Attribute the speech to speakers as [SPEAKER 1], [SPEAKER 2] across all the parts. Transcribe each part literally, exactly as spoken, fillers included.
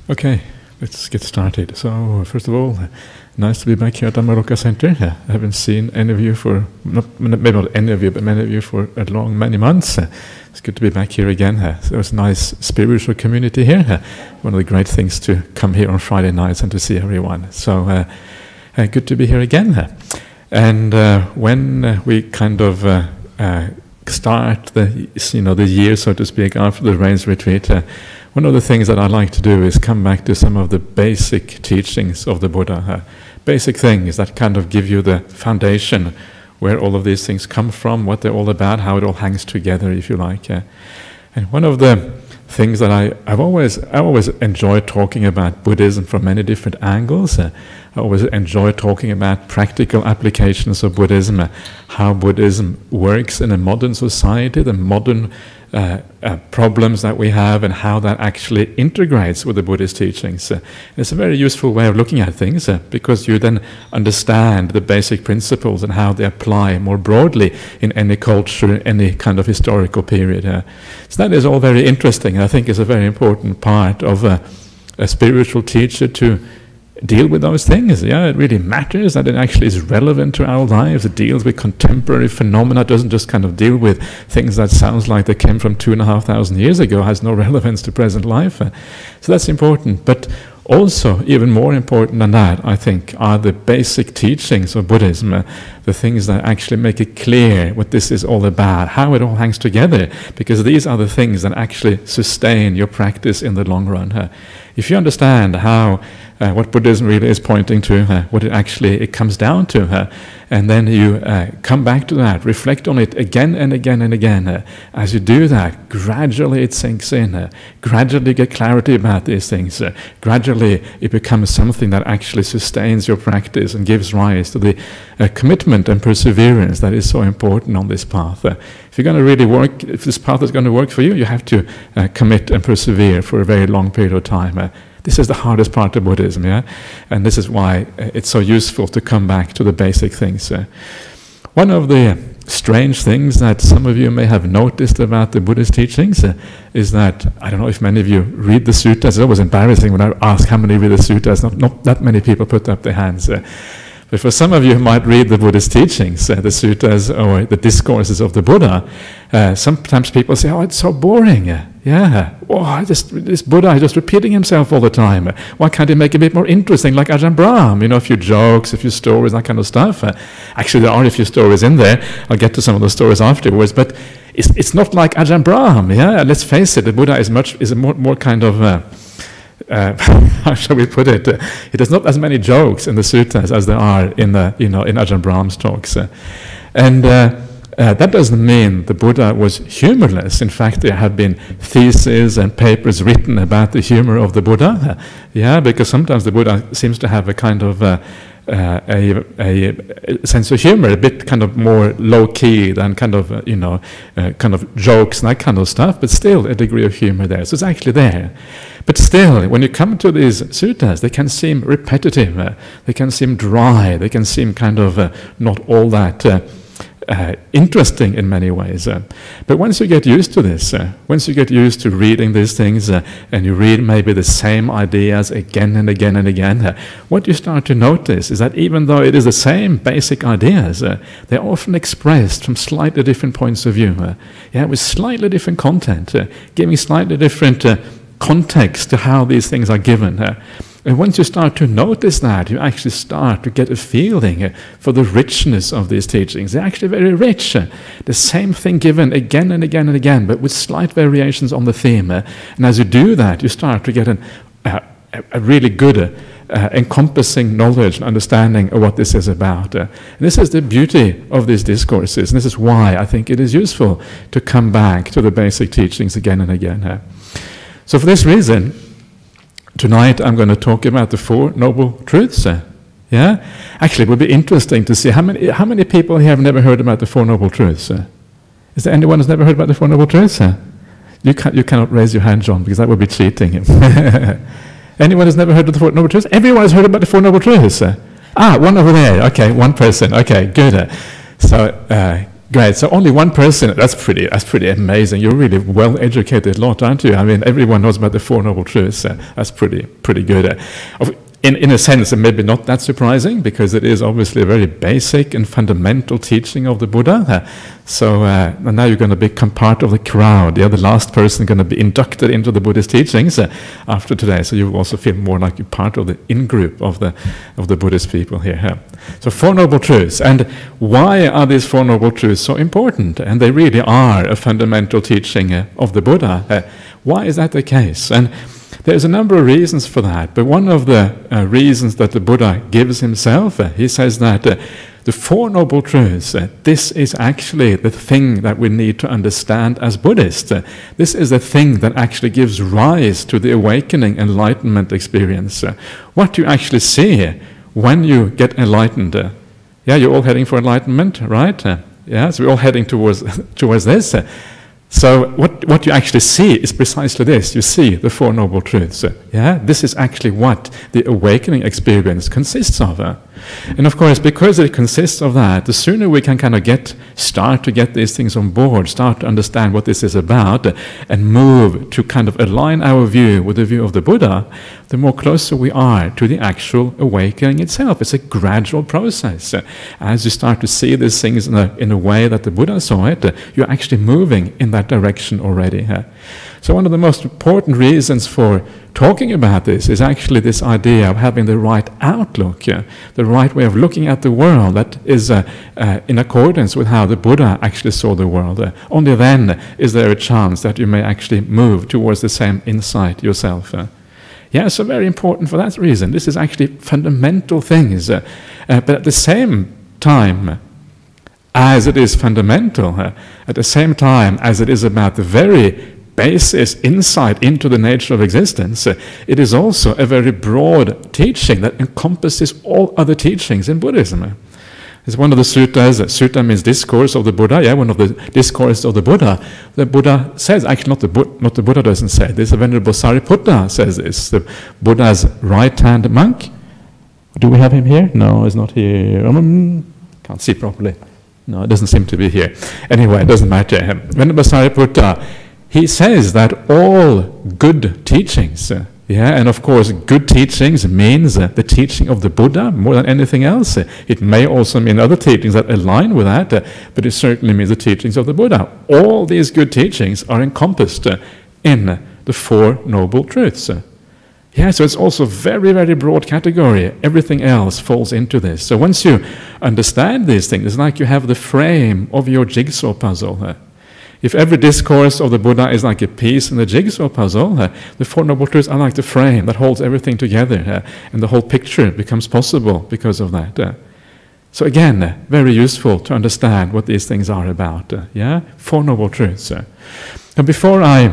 [SPEAKER 1] Okay, let's get started. So, first of all, nice to be back here at Dhammaroka Center. I haven't seen any of you for, not, maybe not any of you, but many of you for a long, many months. It's good to be back here again. So it's a nice spiritual community here. One of the great things to come here on Friday nights and to see everyone. So, uh, uh, good to be here again. And uh, when uh, we kind of uh, uh, start the, you know, the year, so to speak, after the Rains Retreat, uh, one of the things that I like to do is come back to some of the basic teachings of the Buddha. Uh, basic things that kind of give you the foundation where all of these things come from, what they're all about, how it all hangs together, if you like. Uh, and one of the things that I, I've always, I always enjoyed talking about Buddhism from many different angles. Uh, I always enjoy talking about practical applications of Buddhism, uh, how Buddhism works in a modern society, the modern uh, uh, problems that we have, and how that actually integrates with the Buddhist teachings. Uh, it's a very useful way of looking at things, uh, because you then understand the basic principles and how they apply more broadly in any culture, in any kind of historical period. Uh, so that is all very interesting, and I think is a very important part of uh, a spiritual teacher to deal with those things. Yeah, it really matters that it actually is relevant to our lives. It deals with contemporary phenomena. It doesn't just kind of deal with things that sounds like they came from two and a half thousand years ago, has no relevance to present life. Uh, so that's important. But also, even more important than that, I think, are the basic teachings of Buddhism, uh, the things that actually make it clear what this is all about, how it all hangs together, because these are the things that actually sustain your practice in the long run. Uh, if you understand how Uh, what Buddhism really is pointing to, uh, what it actually it comes down to, uh, and then you uh, come back to that, reflect on it again and again and again. Uh, as you do that, gradually it sinks in. Uh, gradually you get clarity about these things. Uh, gradually it becomes something that actually sustains your practice and gives rise to the uh, commitment and perseverance that is so important on this path. Uh, if you're going to really work, if this path is going to work for you, you have to uh, commit and persevere for a very long period of time. Uh, This is the hardest part of Buddhism, yeah? And this is why uh, it's so useful to come back to the basic things. Uh, one of the strange things that some of you may have noticed about the Buddhist teachings uh, is that, I don't know if many of you read the suttas. It's always embarrassing when I ask how many read the suttas. Not, not that many people put up their hands. Uh, But for some of you who might read the Buddhist teachings, uh, the suttas or the discourses of the Buddha, uh, sometimes people say, oh, it's so boring. Uh, yeah, oh, I just, this Buddha is just repeating himself all the time. Uh, why can't he make it a bit more interesting, like Ajahn Brahm? You know, a few jokes, a few stories, that kind of stuff. Uh, actually, there are a few stories in there. I'll get to some of those stories afterwards. But it's, it's not like Ajahn Brahm. Yeah, let's face it, the Buddha is much is a more, more kind of... Uh, Uh, how shall we put it? Uh, it has not as many jokes in the suttas as there are in the, you know, in Ajahn Brahm's talks, uh, and uh, uh, that doesn't mean the Buddha was humorless. In fact, there have been theses and papers written about the humor of the Buddha. Uh, yeah, because sometimes the Buddha seems to have a kind of uh, uh, a, a, a sense of humor, a bit kind of more low key than kind of uh, you know, uh, kind of jokes and that kind of stuff, but still a degree of humor there. So it's actually there. But still, when you come to these suttas, they can seem repetitive, uh, they can seem dry, they can seem kind of uh, not all that uh, uh, interesting in many ways. Uh, but once you get used to this, uh, once you get used to reading these things, uh, and you read maybe the same ideas again and again and again, uh, what you start to notice is that even though it is the same basic ideas, uh, they're often expressed from slightly different points of view, uh, yeah, with slightly different content, uh, giving slightly different uh, context to how these things are given. Uh, and once you start to notice that, you actually start to get a feeling uh, for the richness of these teachings. They're actually very rich. Uh, the same thing given again and again and again, but with slight variations on the theme. Uh, and as you do that, you start to get an, uh, a really good uh, uh, encompassing knowledge and understanding of what this is about. Uh, and this is the beauty of these discourses. And this is why I think it is useful to come back to the basic teachings again and again. Uh, So for this reason, tonight I'm going to talk about the Four Noble Truths. Uh, yeah, actually, it would be interesting to see how many how many people here have never heard about the Four Noble Truths. Uh, is there anyone who's never heard about the Four Noble Truths? Uh, you can you cannot raise your hand, John, because that would be cheating. Anyone who's never heard of the Four Noble Truths? Everyone has heard about the Four Noble Truths. Uh, ah, one over there. Okay, one person. Okay, good. Uh, so. Uh, Great. So only one person. That's pretty. That's pretty amazing. You're really well educated lot, aren't you? I mean, everyone knows about the Four Noble Truths. Uh, that's pretty pretty good. Uh, in in a sense, and maybe not that surprising, because it is obviously a very basic and fundamental teaching of the Buddha. Uh, so uh, now you're going to become part of the crowd. You're the last person going to be inducted into the Buddhist teachings uh, after today. So you will also feel more like you're part of the in-group of the of the Buddhist people here. Uh. So Four Noble Truths. And why are these Four Noble Truths so important? And they really are a fundamental teaching uh, of the Buddha. Uh, why is that the case? And there's a number of reasons for that. But one of the uh, reasons that the Buddha gives himself, uh, he says that uh, the Four Noble Truths, uh, this is actually the thing that we need to understand as Buddhists. Uh, this is the thing that actually gives rise to the awakening, enlightenment experience. Uh, what you actually see when you get enlightened. Uh, yeah, you're all heading for enlightenment, right? Uh, yeah, so we're all heading towards towards this. Uh, so what what you actually see is precisely this. You see the Four Noble Truths. Uh, yeah, this is actually what the awakening experience consists of. Uh. And of course, because it consists of that, the sooner we can kind of get start to get these things on board, start to understand what this is about, uh, and move to kind of align our view with the view of the Buddha, the more closer we are to the actual awakening itself. It's a gradual process. Uh, as you start to see these things in a, in a way that the Buddha saw it, uh, you're actually moving in that direction already. Uh. So one of the most important reasons for talking about this is actually this idea of having the right outlook, uh, the right way of looking at the world that is uh, uh, in accordance with how the Buddha actually saw the world. Uh, only then is there a chance that you may actually move towards the same insight yourself. Uh. Yeah, so very important for that reason. This is actually fundamental things. Uh, uh, but at the same time, as it is fundamental, uh, at the same time as it is about the very basis, insight into the nature of existence, uh, it is also a very broad teaching that encompasses all other teachings in Buddhism. It's one of the suttas. Sutta means discourse of the Buddha. Yeah, one of the discourses of the Buddha. The Buddha says, actually not the, Bu not the Buddha doesn't say this, the Venerable Sariputta says this, the Buddha's right-hand monk. Do we have him here? No, he's not here. Um, can't see properly. No, it doesn't seem to be here. Anyway, it doesn't matter. Venerable Sariputta, he says that all good teachings, uh, yeah, and of course good teachings means uh, the teaching of the Buddha more than anything else. Uh, it may also mean other teachings that align with that, uh, but it certainly means the teachings of the Buddha. All these good teachings are encompassed uh, in uh, the Four Noble Truths. Uh, yeah, so it's also a very, very broad category. Everything else falls into this. So once you understand these things, it's like you have the frame of your jigsaw puzzle. Uh, If every discourse of the Buddha is like a piece in the jigsaw puzzle, uh, the Four Noble Truths are like the frame that holds everything together, uh, and the whole picture becomes possible because of that. Uh. So again, uh, very useful to understand what these things are about. Uh, yeah, Four Noble Truths. Uh. And before I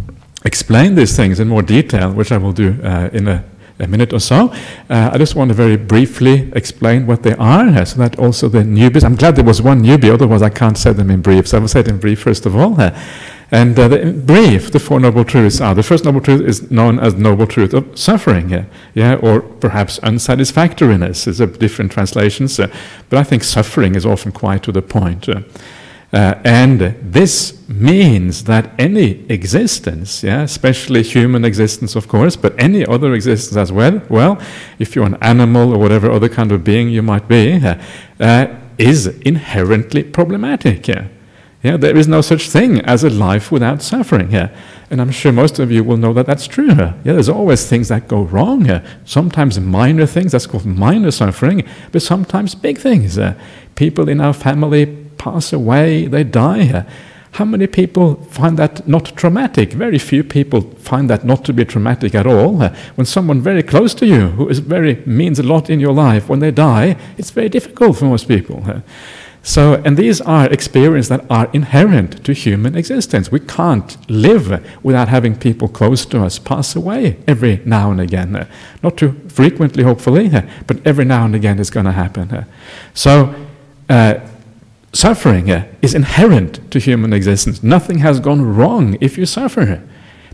[SPEAKER 1] explain these things in more detail, which I will do uh, in a a minute or so, uh, I just want to very briefly explain what they are, uh, so that also the newbies, I'm glad there was one newbie, otherwise I can't say them in brief, so I will say it in brief first of all. Uh, and uh, the, in brief, the Four Noble Truths are, the first Noble Truth is known as Noble Truth of Suffering, uh, yeah, or perhaps unsatisfactoriness is a different translations, uh, but I think suffering is often quite to the point. Uh, Uh, and this means that any existence, yeah, especially human existence, of course, but any other existence as well, well, if you're an animal or whatever other kind of being you might be, uh, uh, is inherently problematic. Yeah? Yeah, there is no such thing as a life without suffering. Yeah? And I'm sure most of you will know that that's true. Yeah, there's always things that go wrong. Yeah? Sometimes minor things, that's called minor suffering, but sometimes big things. Uh, people in our family pass away, they die. How many people find that not traumatic? Very few people find that not to be traumatic at all. When someone very close to you, who is very means a lot in your life, when they die, it's very difficult for most people. So, and these are experiences that are inherent to human existence. We can't live without having people close to us pass away every now and again. Not too frequently, hopefully, but every now and again it's going to happen. So, uh, suffering uh, is inherent to human existence. Nothing has gone wrong if you suffer.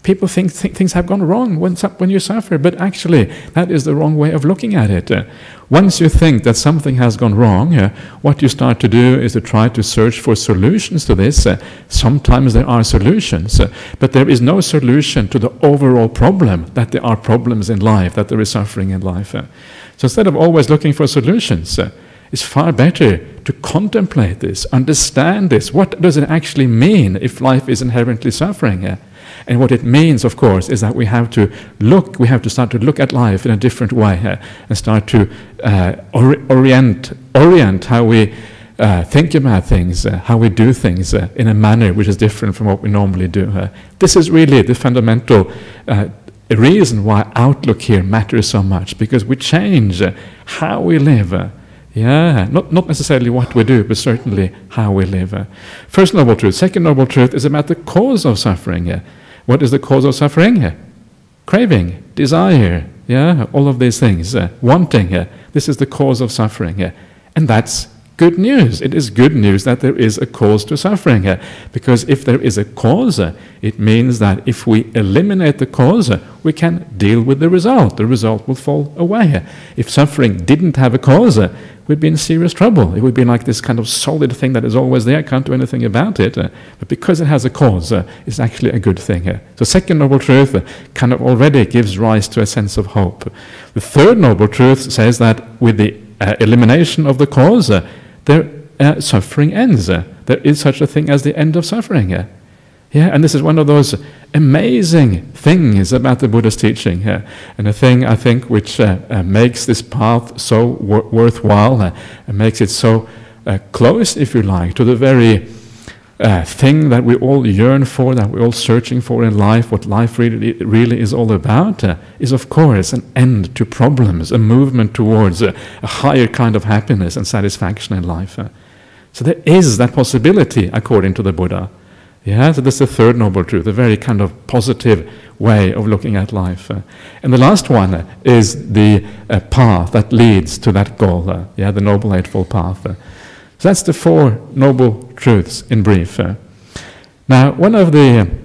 [SPEAKER 1] people think, think things have gone wrong when, when you suffer, but actually that is the wrong way of looking at it. Uh, once you think that something has gone wrong, uh, what you start to do is to try to search for solutions to this. Uh, sometimes there are solutions, uh, but there is no solution to the overall problem, that there are problems in life, that there is suffering in life. Uh, so instead of always looking for solutions, uh, it's far better to contemplate this, understand this. What does it actually mean if life is inherently suffering? Uh, And what it means, of course, is that we have to look, we have to start to look at life in a different way uh, and start to uh, or orient, orient how we uh, think about things, uh, how we do things uh, in a manner which is different from what we normally do. Uh, this is really the fundamental uh, reason why outlook here matters so much, because we change uh, how we live. Uh, Yeah, not, not necessarily what we do, but certainly how we live. Uh, first noble truth. Second noble truth is about the cause of suffering. Uh, what is the cause of suffering? Uh, craving, desire, yeah, all of these things. Uh, wanting, uh, this is the cause of suffering. Uh, and that's good news. It is good news that there is a cause to suffering. Uh, because if there is a cause, uh, it means that if we eliminate the cause, uh, we can deal with the result. The result will fall away. Uh, if suffering didn't have a cause, uh, we'd be in serious trouble. It would be like this kind of solid thing that is always there, can't do anything about it. Uh, but because it has a cause, uh, it's actually a good thing. Uh. So second noble truth uh, kind of already gives rise to a sense of hope. The third noble truth says that with the uh, elimination of the cause, uh, their uh, suffering ends. Uh, there is such a thing as the end of suffering. Uh. Yeah, and this is one of those amazing things about the Buddha's teaching, uh, and a thing I think which uh, uh, makes this path so wor worthwhile, uh, and makes it so uh, close, if you like, to the very uh, thing that we all yearn for, that we're all searching for in life, what life really, really is all about, uh, is of course an end to problems, a movement towards uh, a higher kind of happiness and satisfaction in life. Uh. So there is that possibility, according to the Buddha. Yeah, so that's the third noble truth, a very kind of positive way of looking at life. Uh, and the last one uh, is the uh, path that leads to that goal, uh, yeah, the Noble Eightfold Path. Uh. So that's the four noble truths in brief. Uh. Now, one of the uh,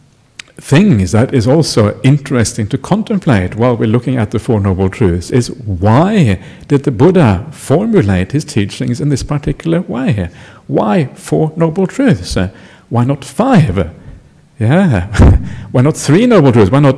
[SPEAKER 1] things that is also interesting to contemplate while we're looking at the Four Noble Truths is why did the Buddha formulate his teachings in this particular way? Why Four Noble Truths? Uh, Why not five? Yeah. Why not three noble truths? Why not,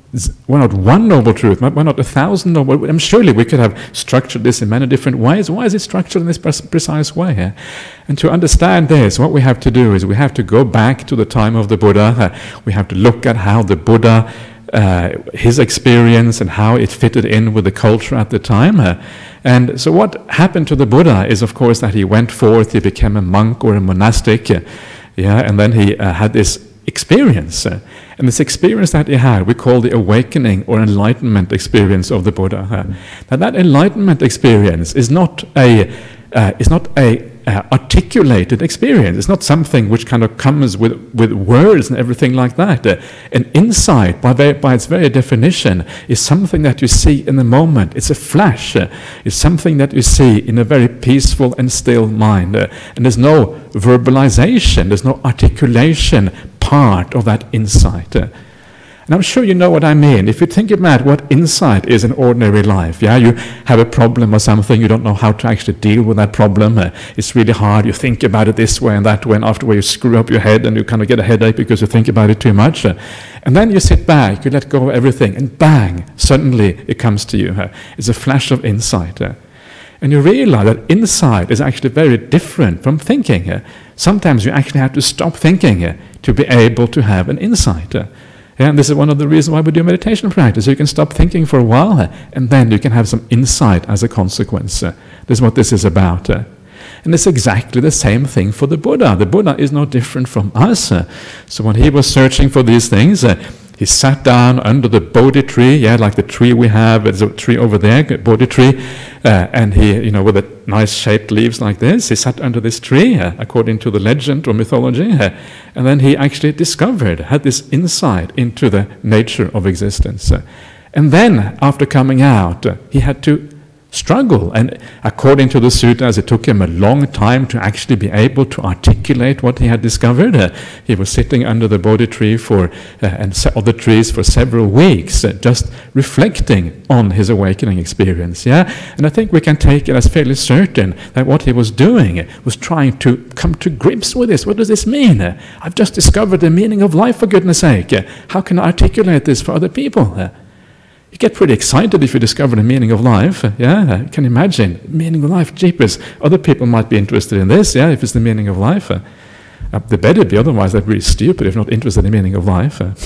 [SPEAKER 1] why not one noble truth? Why not a thousand noble? I'm surely we could have structured this in many different ways. Why is it structured in this precise way? Yeah? And to understand this, what we have to do is we have to go back to the time of the Buddha. Uh, we have to look at how the Buddha, uh, his experience and how it fitted in with the culture at the time. Uh, and so what happened to the Buddha is, of course, that he went forth, he became a monk or a monastic. Uh, Yeah, and then he uh, had this experience. Uh, and this experience that he had, we call the awakening or enlightenment experience of the Buddha. Uh, now that enlightenment experience is not a, uh, is not a uh, articulated experience. It's not something which kind of comes with, with words and everything like that. Uh, an insight, by, very, by its very definition, is something that you see in the moment. It's a flash. Uh, it's something that you see in a very peaceful and still mind. Uh, and there's no verbalization, there's no articulation part of that insight. Uh, And I'm sure you know what I mean. If you think about what insight is in ordinary life, yeah, you have a problem or something, you don't know how to actually deal with that problem. Uh, it's really hard. You think about it this way and that way, and afterward you screw up your head and you kind of get a headache because you think about it too much. Uh, and then you sit back, you let go of everything, and bang, suddenly it comes to you. Uh, it's a flash of insight. Uh, and you realize that insight is actually very different from thinking. Uh, sometimes you actually have to stop thinking uh, to be able to have an insight. Uh, And this is one of the reasons why we do meditation practice. You can stop thinking for a while, uh, and then you can have some insight as a consequence. Uh, this is what this is about. Uh. And it's exactly the same thing for the Buddha. The Buddha is no different from us. Uh. So when he was searching for these things, uh, he sat down under the Bodhi tree, yeah, like the tree we have. There's a tree over there, Bodhi tree, uh, and he, you know, with the nice shaped leaves like this, he sat under this tree, uh, according to the legend or mythology, uh, and then he actually discovered, had this insight into the nature of existence. Uh, and then, after coming out, uh, he had to struggle. And according to the sutras, it took him a long time to actually be able to articulate what he had discovered. Uh, he was sitting under the Bodhi tree for, uh, and other trees for several weeks, uh, just reflecting on his awakening experience. Yeah, and I think we can take it as fairly certain that what he was doing was trying to come to grips with this. What does this mean? Uh, I've just discovered the meaning of life, for goodness sake. Uh, how can I articulate this for other people? Uh, You get pretty excited if you discover the meaning of life. Yeah, you can imagine. Meaning of life, jeepers. Other people might be interested in this, yeah, if it's the meaning of life. Uh, uh, they better be, otherwise they're really stupid if not interested in the meaning of life. Uh.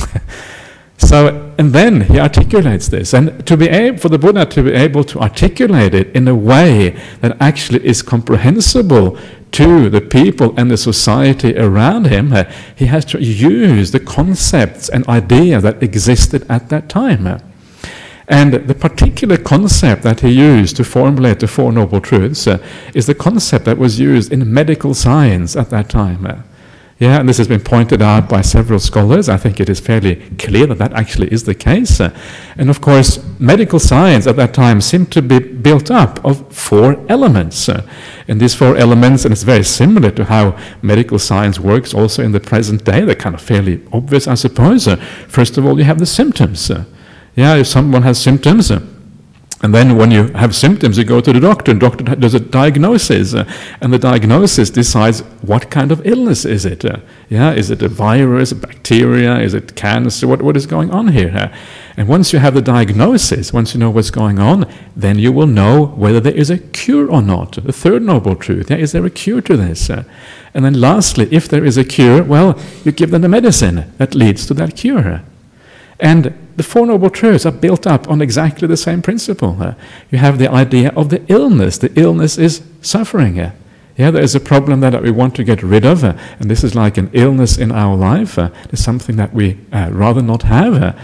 [SPEAKER 1] So, and then he articulates this. And to be able, for the Buddha to be able to articulate it in a way that actually is comprehensible to the people and the society around him, uh, he has to use the concepts and ideas that existed at that time. Uh. And the particular concept that he used to formulate the Four Noble Truths uh, is the concept that was used in medical science at that time. Uh, yeah, and this has been pointed out by several scholars. I think it is fairly clear that that actually is the case. Uh, and of course, medical science at that time seemed to be built up of four elements. Uh, and these four elements, and it's very similar to how medical science works also in the present day, they're kind of fairly obvious, I suppose. Uh, first of all, you have the symptoms. Uh, Yeah, if someone has symptoms, uh, and then when you have symptoms, you go to the doctor, and the doctor does a diagnosis, uh, and the diagnosis decides what kind of illness is it. Uh, yeah, is it a virus, a bacteria, is it cancer, what, what is going on here? Uh, and once you have the diagnosis, once you know what's going on, then you will know whether there is a cure or not. The third noble truth, yeah, is there a cure to this? Uh, and then lastly, if there is a cure, well, you give them the medicine that leads to that cure. And the Four Noble Truths are built up on exactly the same principle. Uh, you have the idea of the illness. The illness is suffering. Uh, yeah, there is a problem that we want to get rid of, uh, and this is like an illness in our life. Uh, it's something that we uh, rather not have. Uh,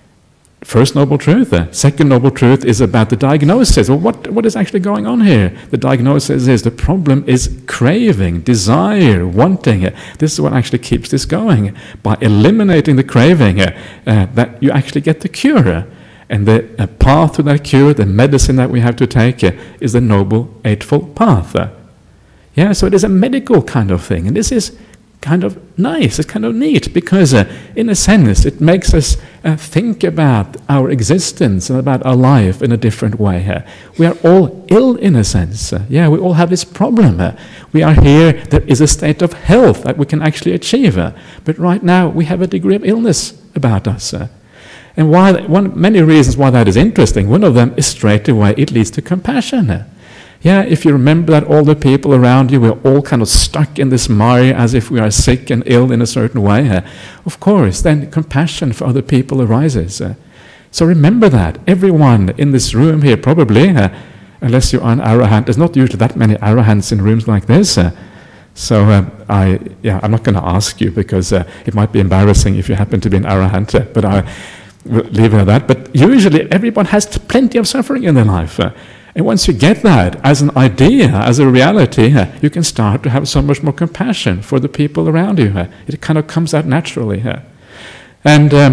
[SPEAKER 1] First Noble Truth. Uh, second Noble Truth is about the diagnosis. Well, what, what is actually going on here? The diagnosis is the problem is craving, desire, wanting. Uh, this is what actually keeps this going. By eliminating the craving, uh, uh, that you actually get the cure. And the uh, path to that cure, the medicine that we have to take, uh, is the Noble Eightfold Path. Uh, yeah, so it is a medical kind of thing. And this is kind of nice, it's kind of neat, because uh, in a sense it makes us uh, think about our existence and about our life in a different way. Uh, we are all ill in a sense. Uh, yeah, we all have this problem. Uh, we are here, there is a state of health that we can actually achieve. Uh, but right now we have a degree of illness about us. Uh, and why, one, many reasons why that is interesting. One of them is straight away it leads to compassion. Uh, Yeah, if you remember that all the people around you, we're all kind of stuck in this mire as if we are sick and ill in a certain way. Uh, of course, then compassion for other people arises. Uh, so remember that. Everyone in this room here probably, uh, unless you are an arahant, there's not usually that many arahants in rooms like this. Uh, so uh, I, yeah, I'm not going to ask you because uh, it might be embarrassing if you happen to be an arahant, uh, but I will leave it at that. But usually everyone has plenty of suffering in their life. Uh, And once you get that as an idea, as a reality, uh, you can start to have so much more compassion for the people around you. Uh, it kind of comes out naturally. Uh. And um,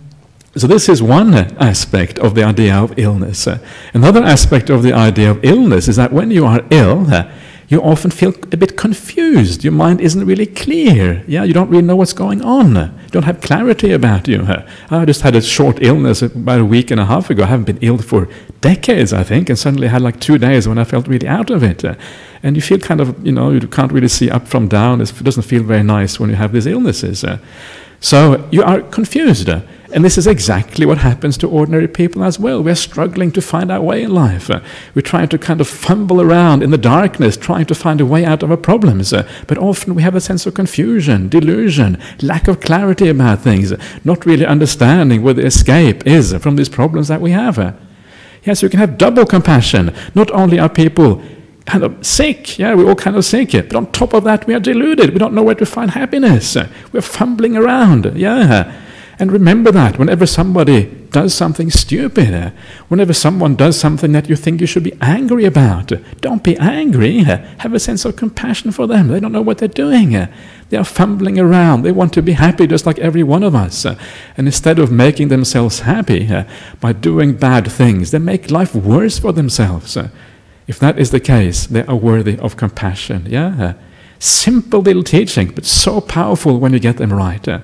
[SPEAKER 1] so this is one uh, aspect of the idea of illness. Uh, another aspect of the idea of illness is that when you are ill, uh, you often feel a bit confused. Your mind isn't really clear. Yeah, you don't really know what's going on. You don't have clarity about you. I just had a short illness about a week and a half ago. I haven't been ill for decades, I think, and suddenly I had like two days when I felt really out of it. And you feel kind of, you know, you can't really see up from down. It doesn't feel very nice when you have these illnesses. So you are confused. And this is exactly what happens to ordinary people as well. We're struggling to find our way in life. Uh, we're trying to kind of fumble around in the darkness, trying to find a way out of our problems. Uh, but often we have a sense of confusion, delusion, lack of clarity about things, uh, not really understanding where the escape is from these problems that we have. Uh, yes, you can have double compassion. Not only are people kind of sick, yeah, we're all kind of sick, but on top of that we are deluded. We don't know where to find happiness. Uh, we're fumbling around, yeah. And remember that whenever somebody does something stupid, uh, whenever someone does something that you think you should be angry about, uh, don't be angry. Uh, have a sense of compassion for them. They don't know what they're doing. Uh, they are fumbling around. They want to be happy just like every one of us. Uh, and instead of making themselves happy uh, by doing bad things, they make life worse for themselves. Uh, if that is the case, they are worthy of compassion. Yeah. Uh, simple little teaching, but so powerful when you get them right. Uh,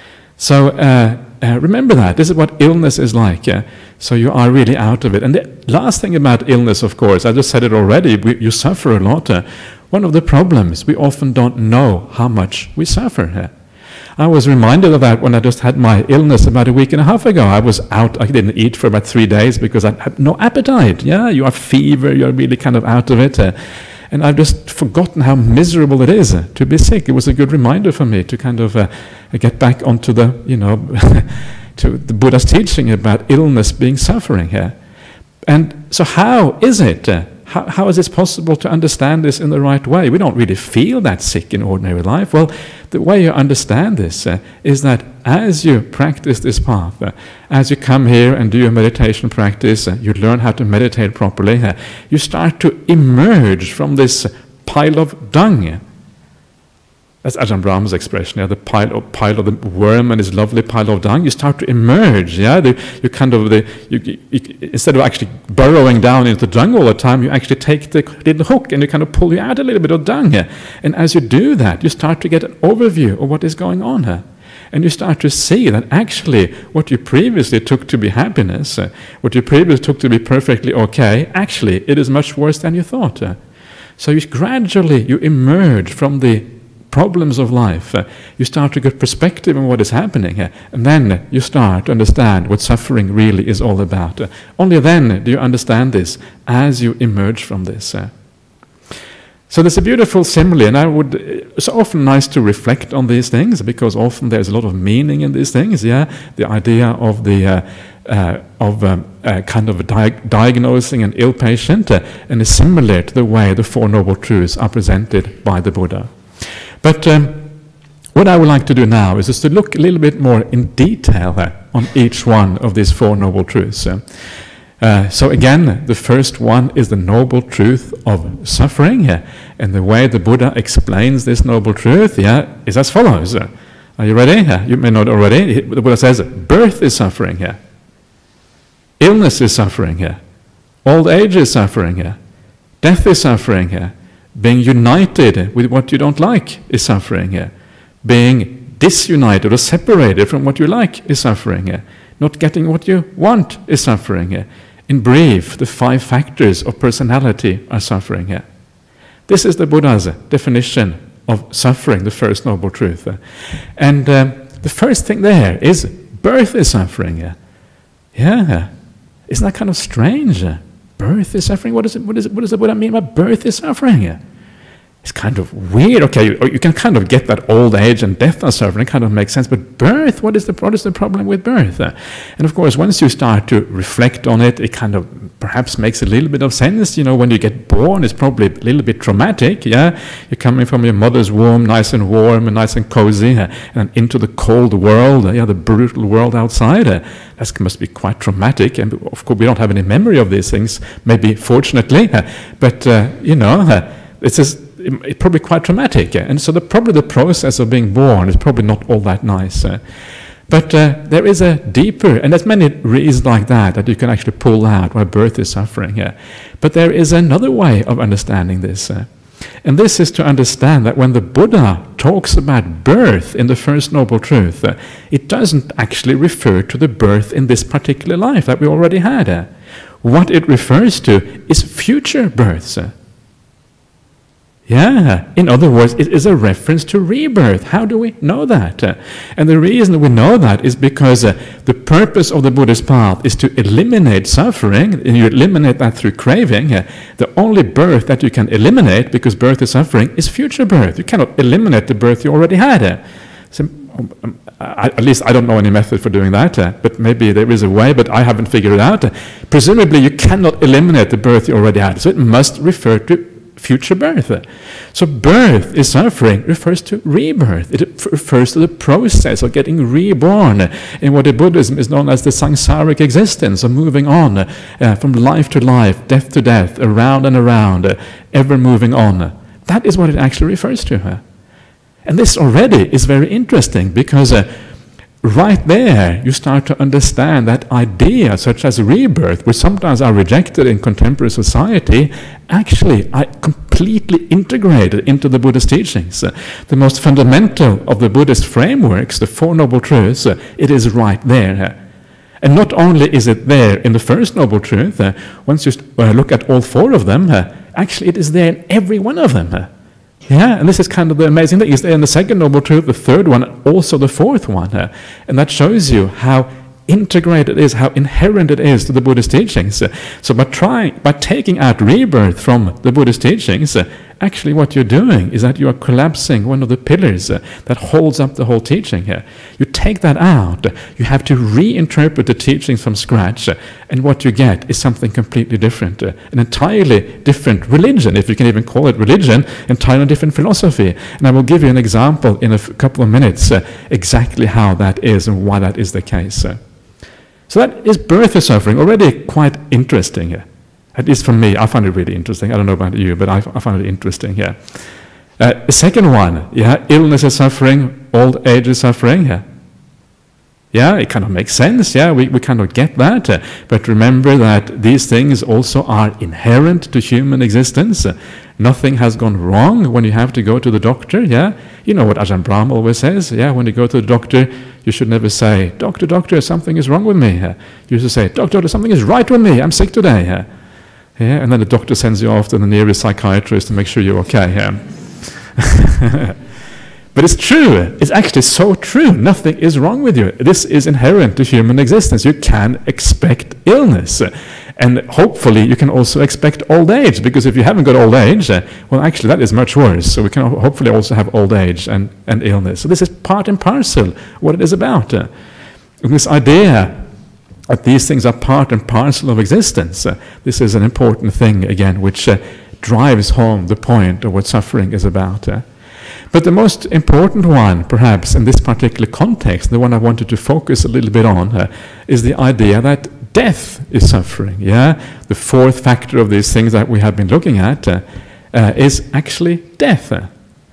[SPEAKER 1] so uh, uh, remember that. This is what illness is like. Uh, so you are really out of it. And the last thing about illness, of course, I just said it already, we, you suffer a lot. Uh, one of the problems, we often don't know how much we suffer. Uh, I was reminded of that when I just had my illness about a week and a half ago. I was out, I didn't eat for about three days because I had no appetite. Yeah, you have fever, you're really kind of out of it. Uh, And I've just forgotten how miserable it is uh, to be sick. It was a good reminder for me to kind of uh, get back onto the, you know, to the Buddha's teaching about illness being suffering here. And so how is it? Uh, how, how is it possible to understand this in the right way? We don't really feel that sick in ordinary life. Well, the way you understand this uh, is that as you practice this path, uh, as you come here and do your meditation practice, uh, you learn how to meditate properly, uh, you start to emerge from this pile of dung. That's Ajahn Brahma's expression, yeah, the pile of, pile of the worm and his lovely pile of dung. You start to emerge, yeah. The, you kind of the you, you, instead of actually burrowing down into the dung all the time, you actually take the little hook and you kind of pull you out a little bit of dung. Yeah. And as you do that, you start to get an overview of what is going on here. And you start to see that actually what you previously took to be happiness, uh, what you previously took to be perfectly okay, actually it is much worse than you thought. Uh. So you gradually you emerge from the problems of life. Uh, you start to get perspective on what is happening, uh, and then you start to understand what suffering really is all about. Uh, only then do you understand this as you emerge from this. Uh. So there's a beautiful simile, and I would, it's often nice to reflect on these things because often there's a lot of meaning in these things. Yeah, the idea of the uh, uh, of um, uh, kind of di diagnosing an ill patient, uh, and is similar to the way the Four Noble Truths are presented by the Buddha. But um, what I would like to do now is just to look a little bit more in detail uh, on each one of these Four Noble Truths. Uh, uh, so again, the first one is the Noble Truth of suffering. Yeah? And the way the Buddha explains this Noble Truth, yeah, is as follows. Uh, are you ready? Uh, you may not already. The Buddha says, birth is suffering here. Yeah? Illness is suffering here. Yeah? Old age is suffering here. Yeah? Death is suffering here. Yeah? Being united with what you don't like is suffering here. Being disunited or separated from what you like is suffering here. Not getting what you want is suffering here. In brief, the five factors of personality are suffering here. This is the Buddha's definition of suffering, the first Noble Truth. And um, the first thing there is birth is suffering here. Yeah, isn't that kind of strange? Birth is suffering? What, is it, what, is it, what does the Buddha mean by birth is suffering? It's kind of weird. Okay, you, you can kind of get that old age and death are suffering. It kind of makes sense. But birth, what is the, what is the problem with birth? Uh, and of course, once you start to reflect on it, it kind of perhaps makes a little bit of sense. You know, when you get born, it's probably a little bit traumatic. Yeah, you're coming from your mother's womb, nice and warm and nice and cozy, uh, and into the cold world, uh, yeah, the brutal world outside. Uh, that must be quite traumatic. And of course, we don't have any memory of these things, maybe fortunately. Uh, but, uh, you know, uh, it's just, it's probably quite traumatic, uh, and so the, probably the process of being born is probably not all that nice. Uh, but uh, there is a deeper, and there's many reasons like that that you can actually pull out why birth is suffering. Uh, but there is another way of understanding this, uh, and this is to understand that when the Buddha talks about birth in the First Noble Truth, uh, it doesn't actually refer to the birth in this particular life that we already had. Uh. What it refers to is future births. Uh. Yeah, in other words, it is a reference to rebirth. How do we know that? Uh, and the reason we know that is because uh, the purpose of the Buddhist path is to eliminate suffering, and you eliminate that through craving. Uh, the only birth that you can eliminate, because birth is suffering, is future birth. You cannot eliminate the birth you already had. Uh, so, um, I, at least I don't know any method for doing that, uh, but maybe there is a way, but I haven't figured it out. Uh, presumably you cannot eliminate the birth you already had, so it must refer to future birth. So birth is suffering refers to rebirth. It refers to the process of getting reborn in what in Buddhism is known as the samsaric existence, of moving on uh, from life to life, death to death, around and around, uh, ever moving on. That is what it actually refers to. And this already is very interesting, because uh, right there you start to understand that ideas such as rebirth, which sometimes are rejected in contemporary society, actually are completely integrated into the Buddhist teachings. Uh, the most fundamental of the Buddhist frameworks, the Four Noble Truths, uh, it is right there. And not only is it there in the First Noble Truth, uh, once you uh, look at all four of them, uh, actually it is there in every one of them. Uh, Yeah, and this is kind of the amazing thing. It's there in the Second Noble Truth, the third one, also the fourth one. Uh, and that shows you how integrated it is, how inherent it is to the Buddhist teachings. Uh, so by trying, by taking out rebirth from the Buddhist teachings, uh, actually what you're doing is that you are collapsing one of the pillars uh, that holds up the whole teaching here. You take that out, you have to reinterpret the teachings from scratch, uh, and what you get is something completely different, uh, an entirely different religion, if you can even call it religion, entirely different philosophy. And I will give you an example in a f couple of minutes uh, exactly how that is and why that is the case. Uh. So that is birth of suffering, already quite interesting. Uh. At least for me, I find it really interesting. I don't know about you, but I, I find it interesting, yeah. Uh, the second one, yeah, illness is suffering, old age is suffering, yeah. Yeah, it kind of makes sense, yeah, we, we kind of get that. Uh, but remember that these things also are inherent to human existence. Uh, nothing has gone wrong when you have to go to the doctor, yeah. You know what Ajahn Brahm always says, yeah, when you go to the doctor, you should never say, doctor, doctor, something is wrong with me. Uh, you should say, doctor, doctor, something is right with me, I'm sick today. Yeah. Yeah, and then the doctor sends you off to the nearest psychiatrist to make sure you're okay. Yeah. But it's true. It's actually so true. Nothing is wrong with you. This is inherent to human existence. You can expect illness. And hopefully you can also expect old age, because if you haven't got old age, uh, well, actually that is much worse. So we can hopefully also have old age and, and illness. So this is part and parcel what it is about. Uh, and this idea that these things are part and parcel of existence, uh, this is an important thing, again, which uh, drives home the point of what suffering is about. Uh. But the most important one, perhaps, in this particular context, the one I wanted to focus a little bit on, uh, is the idea that death is suffering. Yeah, the fourth factor of these things that we have been looking at uh, uh, is actually death. Uh.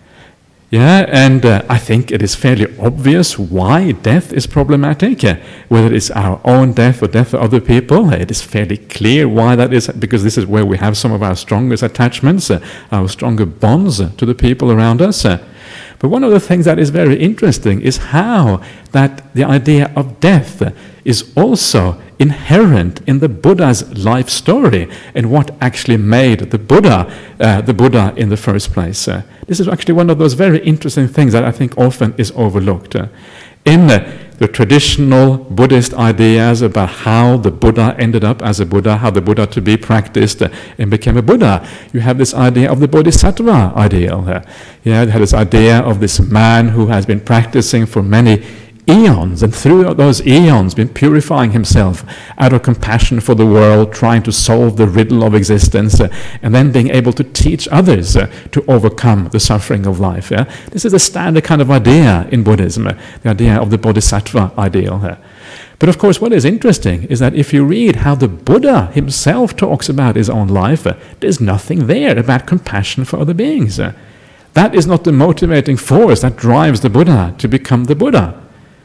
[SPEAKER 1] Yeah, and uh, I think it is fairly obvious why death is problematic, uh, whether it's our own death or death of other people. It is fairly clear why that is, because this is where we have some of our strongest attachments, uh, our stronger bonds uh, to the people around us. Uh. But one of the things that is very interesting is how that the idea of death uh, is also inherent in the Buddha's life story and what actually made the Buddha uh, the Buddha in the first place. Uh, this is actually one of those very interesting things that I think often is overlooked. Uh, in uh, the traditional Buddhist ideas about how the Buddha ended up as a Buddha, how the Buddha to be practiced uh, and became a Buddha, you have this idea of the Bodhisattva ideal. Uh, yeah, you have this idea of this man who has been practicing for many eons, and through those eons been purifying himself out of compassion for the world, trying to solve the riddle of existence, uh, and then being able to teach others uh, to overcome the suffering of life. Yeah? This is a standard kind of idea in Buddhism, uh, the idea of the Bodhisattva ideal. Uh. But of course what is interesting is that if you read how the Buddha himself talks about his own life, uh, there's nothing there about compassion for other beings. Uh. That is not the motivating force that drives the Buddha to become the Buddha.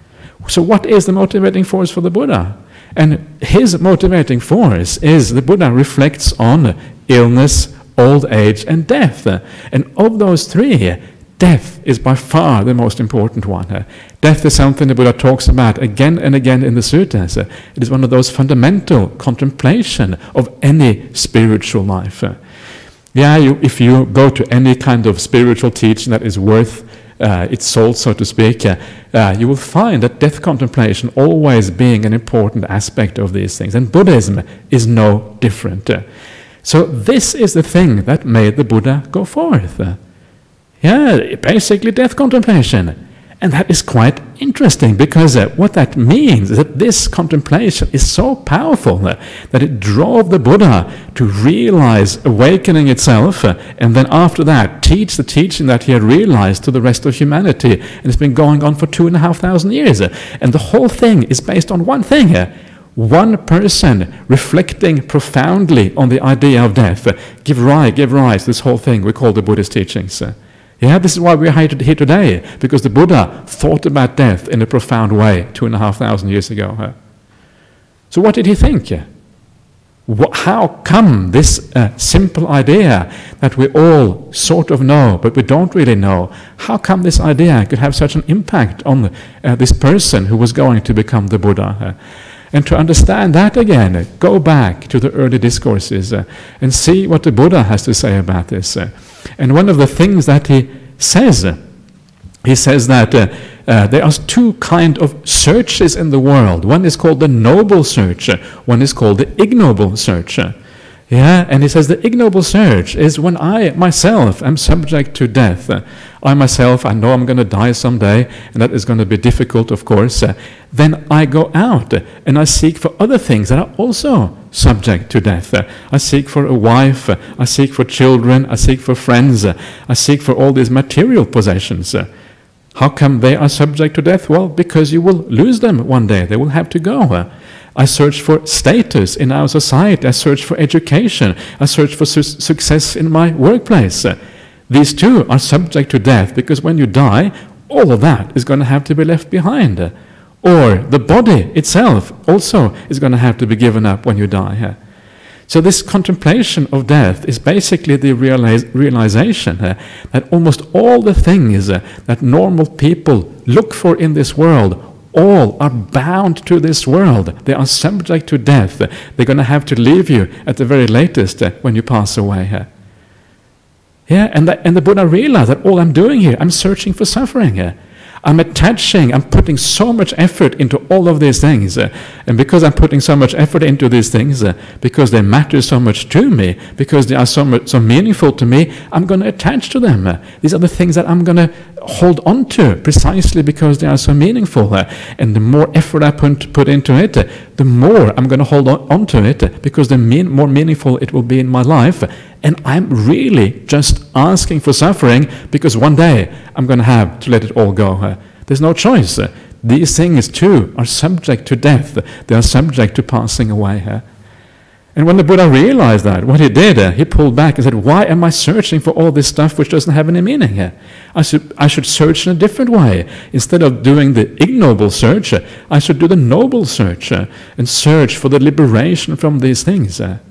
[SPEAKER 1] So what is the motivating force for the Buddha? And his motivating force is the Buddha reflects on illness, old age, and death. And of those three, death is by far the most important one. Death is something the Buddha talks about again and again in the suttas. It is one of those fundamental contemplation of any spiritual life. Yeah, you, if you go to any kind of spiritual teaching that is worth Uh, its soul, so to speak, uh, uh, you will find that death contemplation always being an important aspect of these things. And Buddhism is no different. Uh, so this is the thing that made the Buddha go forth. Uh, yeah, basically death contemplation. And that is quite interesting, because uh, what that means is that this contemplation is so powerful uh, that it drove the Buddha to realize awakening itself, uh, and then after that teach the teaching that he had realized to the rest of humanity. And it's been going on for two and a half thousand years. Uh, and the whole thing is based on one thing. Uh, one person reflecting profoundly on the idea of death uh, give rise, give rise to this whole thing we call the Buddhist teachings. Uh, Yeah, this is why we're here today, because the Buddha thought about death in a profound way two and a half thousand years ago. Huh? So what did he think? What, how come this uh, simple idea that we all sort of know, but we don't really know, how come this idea could have such an impact on the, uh, this person who was going to become the Buddha? Huh? And to understand that again, go back to the early discourses uh, and see what the Buddha has to say about this. Uh, and one of the things that he says, uh, he says that uh, uh, there are two kind of searches in the world. One is called the noble search, uh, one is called the ignoble search. Uh, Yeah, and he says the ignoble search is when I myself am subject to death. Uh, I myself, I know I'm going to die someday, and that is going to be difficult, of course. Uh, then I go out uh, and I seek for other things that are also subject to death. Uh, I seek for a wife, uh, I seek for children, I seek for friends, uh, I seek for all these material possessions. Uh, how come they are subject to death? Well, because you will lose them one day. They will have to go. Uh, I search for status in our society. I search for education. I search for su success in my workplace. Uh, these two are subject to death, because when you die, all of that is going to have to be left behind. Uh, or the body itself also is going to have to be given up when you die. Uh, so this contemplation of death is basically the realize realization uh, that almost all the things uh, that normal people look for in this world, all are bound to this world. They are subject to death. They're going to have to leave you at the very latest uh, when you pass away. Uh. Yeah, and the, and the Buddha realized that all I'm doing here, I'm searching for suffering. Uh. I'm attaching, I'm putting so much effort into all of these things. Uh, and because I'm putting so much effort into these things, uh, because they matter so much to me, because they are so much, so meaningful to me, I'm going to attach to them. Uh, these are the things that I'm going to hold on to, precisely because they are so meaningful. Uh, and the more effort I put, put into it, uh, the more I'm going to hold on, on to it, uh, because the mean, more meaningful it will be in my life. And I'm really just asking for suffering, because one day I'm going to have to let it all go. Uh, there's no choice. Uh, these things too are subject to death. They are subject to passing away. Uh. And when the Buddha realized that, what he did, uh, he pulled back and said, why am I searching for all this stuff which doesn't have any meaning? Uh, I should, I should search in a different way. Instead of doing the ignoble search, uh, I should do the noble search uh, and search for the liberation from these things. Uh.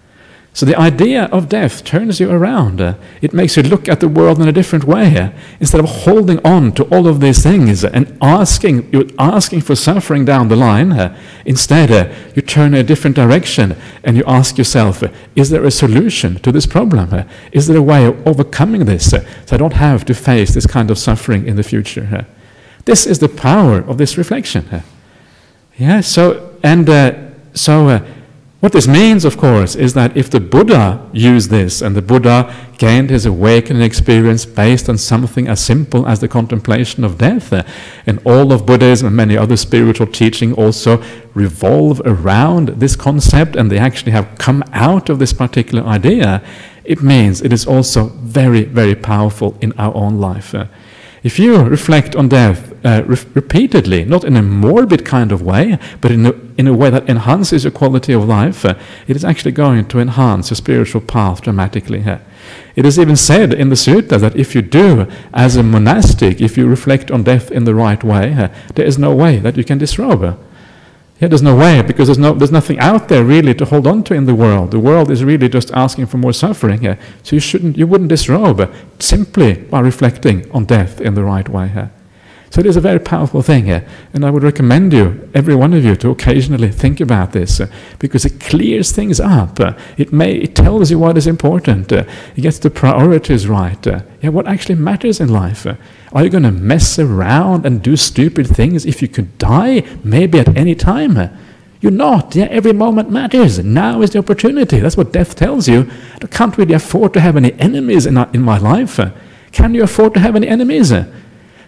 [SPEAKER 1] So the idea of death turns you around. Uh, it makes you look at the world in a different way. Uh, instead of holding on to all of these things and asking, you're asking for suffering down the line, uh, instead uh, you turn in a different direction and you ask yourself, uh, is there a solution to this problem? Uh, is there a way of overcoming this uh, so I don't have to face this kind of suffering in the future? Uh, this is the power of this reflection. Uh, yeah, so, and uh, so, uh, what this means, of course, is that if the Buddha used this, and the Buddha gained his awakening experience based on something as simple as the contemplation of death, uh, and all of Buddhism and many other spiritual teaching also revolve around this concept, and they actually have come out of this particular idea, it means it is also very, very powerful in our own life. Uh, If you reflect on death uh, re repeatedly, not in a morbid kind of way, but in a, in a way that enhances your quality of life, uh, it is actually going to enhance your spiritual path dramatically. Uh, it is even said in the sutta that if you do, as a monastic, if you reflect on death in the right way, uh, there is no way that you can disrobe. Uh, Yeah, there's no way, because there's, no, there's nothing out there really to hold on to in the world. The world is really just asking for more suffering here. So you shouldn't, you wouldn't disrobe simply by reflecting on death in the right way here. So it is a very powerful thing here, and I would recommend you, every one of you, to occasionally think about this, uh, because it clears things up. Uh, it may, it tells you what is important. Uh, it gets the priorities right. Uh, yeah, what actually matters in life. Uh, are you going to mess around and do stupid things if you could die, maybe at any time? Uh, you're not. Yeah, every moment matters. Now is the opportunity. That's what death tells you. I can't really afford to have any enemies in, in my life. Uh, can you afford to have any enemies? Uh,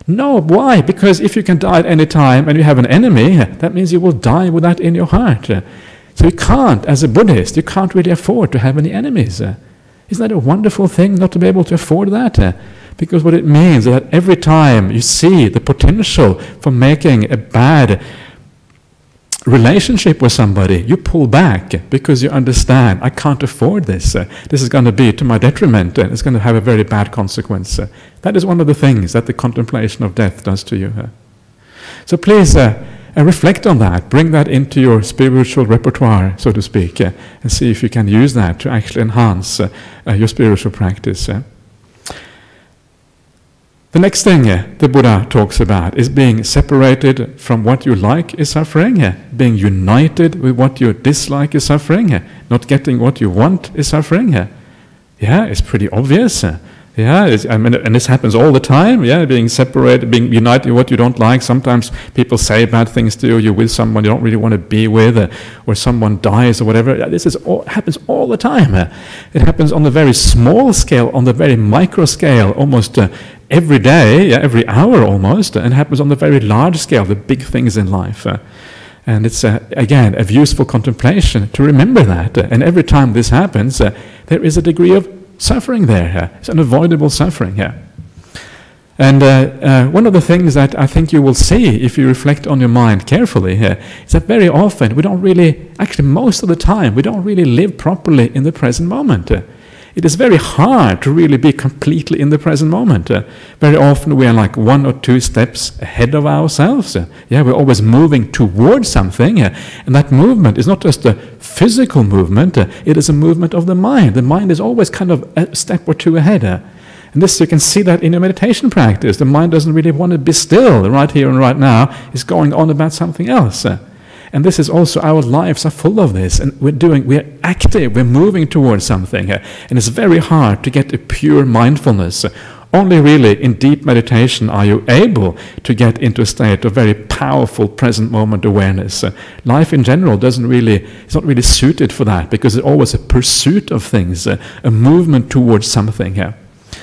[SPEAKER 1] No, why? Because if you can die at any time and you have an enemy, that means you will die with that in your heart. So you can't, as a Buddhist, you can't really afford to have any enemies. Isn't that a wonderful thing, not to be able to afford that? Because what it means is that every time you see the potential for making a bad relationship with somebody, you pull back because you understand, I can't afford this. Uh, this is going to be to my detriment, and it's going to have a very bad consequence. Uh, that is one of the things that the contemplation of death does to you. Uh. So please uh, uh, reflect on that, bring that into your spiritual repertoire, so to speak, uh, and see if you can use that to actually enhance uh, uh, your spiritual practice. Uh. The next thing uh, the Buddha talks about is being separated from what you like is suffering, uh, being united with what you dislike is suffering, uh, not getting what you want is suffering. Uh. Yeah, it's pretty obvious. Uh. Yeah, it's, I mean, and this happens all the time. Yeah, being separated, being united with what you don't like. Sometimes people say bad things to you. You're with someone you don't really want to be with, uh, or someone dies or whatever. Yeah, this is all, happens all the time. Uh. It happens on the very small scale, on the very micro scale, almost uh, every day, yeah, every hour almost, and it happens on the very large scale, the big things in life. Uh, and it's, uh, again, a useful contemplation to remember that. Uh, and every time this happens, uh, there is a degree of suffering there. Uh, it's unavoidable suffering here. Uh. And uh, uh, one of the things that I think you will see if you reflect on your mind carefully uh, is that very often we don't really, actually most of the time, we don't really live properly in the present moment. Uh, It is very hard to really be completely in the present moment. Uh, very often we are like one or two steps ahead of ourselves. Uh, yeah, we're always moving towards something. Uh, and that movement is not just a physical movement, uh, it is a movement of the mind. The mind is always kind of a step or two ahead. Uh, and this, you can see that in your meditation practice. The mind doesn't really want to be still right here and right now. It's going on about something else. Uh, And this is also, our lives are full of this, and we're doing, we're active, we're moving towards something, uh, and it's very hard to get a pure mindfulness. Uh, only really in deep meditation are you able to get into a state of very powerful present moment awareness. Uh, life in general doesn't really, it's not really suited for that, because it's always a pursuit of things, uh, a movement towards something. Uh.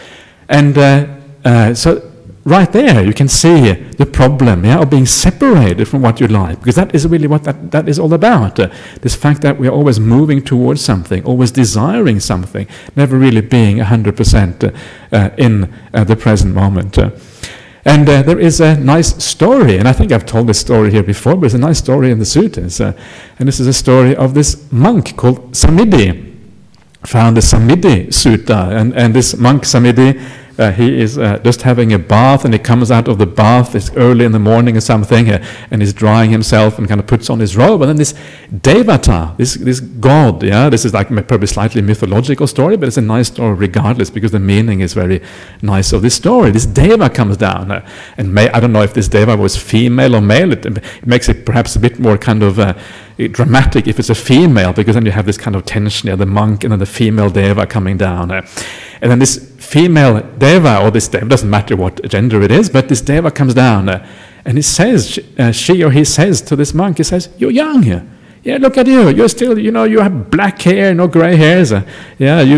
[SPEAKER 1] And uh, uh, so, right there, you can see the problem, yeah, of being separated from what you like, because that is really what that, that is all about. Uh, this fact that we are always moving towards something, always desiring something, never really being one hundred percent uh, uh, in uh, the present moment. Uh, and uh, there is a nice story, and I think I've told this story here before, but it's a nice story in the suttas. Uh, and this is a story of this monk called Samidhi, found the Samidhi Sutta, and, and this monk Samidhi, Uh, he is uh, just having a bath, and he comes out of the bath, it's early in the morning or something, uh, and he's drying himself and kind of puts on his robe, and then this Devata, this this god, yeah, this is like probably slightly mythological story, but it's a nice story regardless, because the meaning is very nice of this story. This Deva comes down, uh, and may, I don't know if this Deva was female or male, it, it makes it perhaps a bit more kind of uh, dramatic if it's a female, because then you have this kind of tension, yeah, the monk and then the female Deva coming down. Uh, and then this female Deva, or this Deva, doesn't matter what gender it is, but this Deva comes down uh, and he says, uh, she or he says to this monk, he says, "You're young. Yeah, look at you. You're still, you know, you have black hair, no gray hairs. Uh, yeah, you,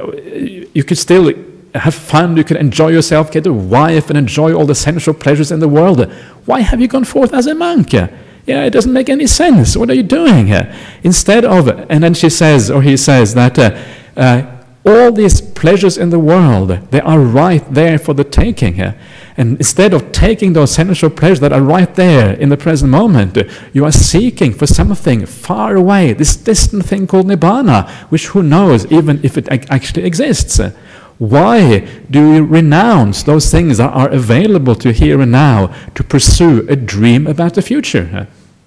[SPEAKER 1] you could still have fun, you can enjoy yourself, get a wife and enjoy all the sensual pleasures in the world. Why have you gone forth as a monk? Yeah, it doesn't make any sense. What are you doing here?" Instead of, and then she says, or he says that uh, uh, all these pleasures in the world, they are right there for the taking here. And instead of taking those sensual pleasures that are right there in the present moment, you are seeking for something far away, this distant thing called Nibbana, which who knows even if it actually exists. Why do you renounce those things that are available to you here and now to pursue a dream about the future?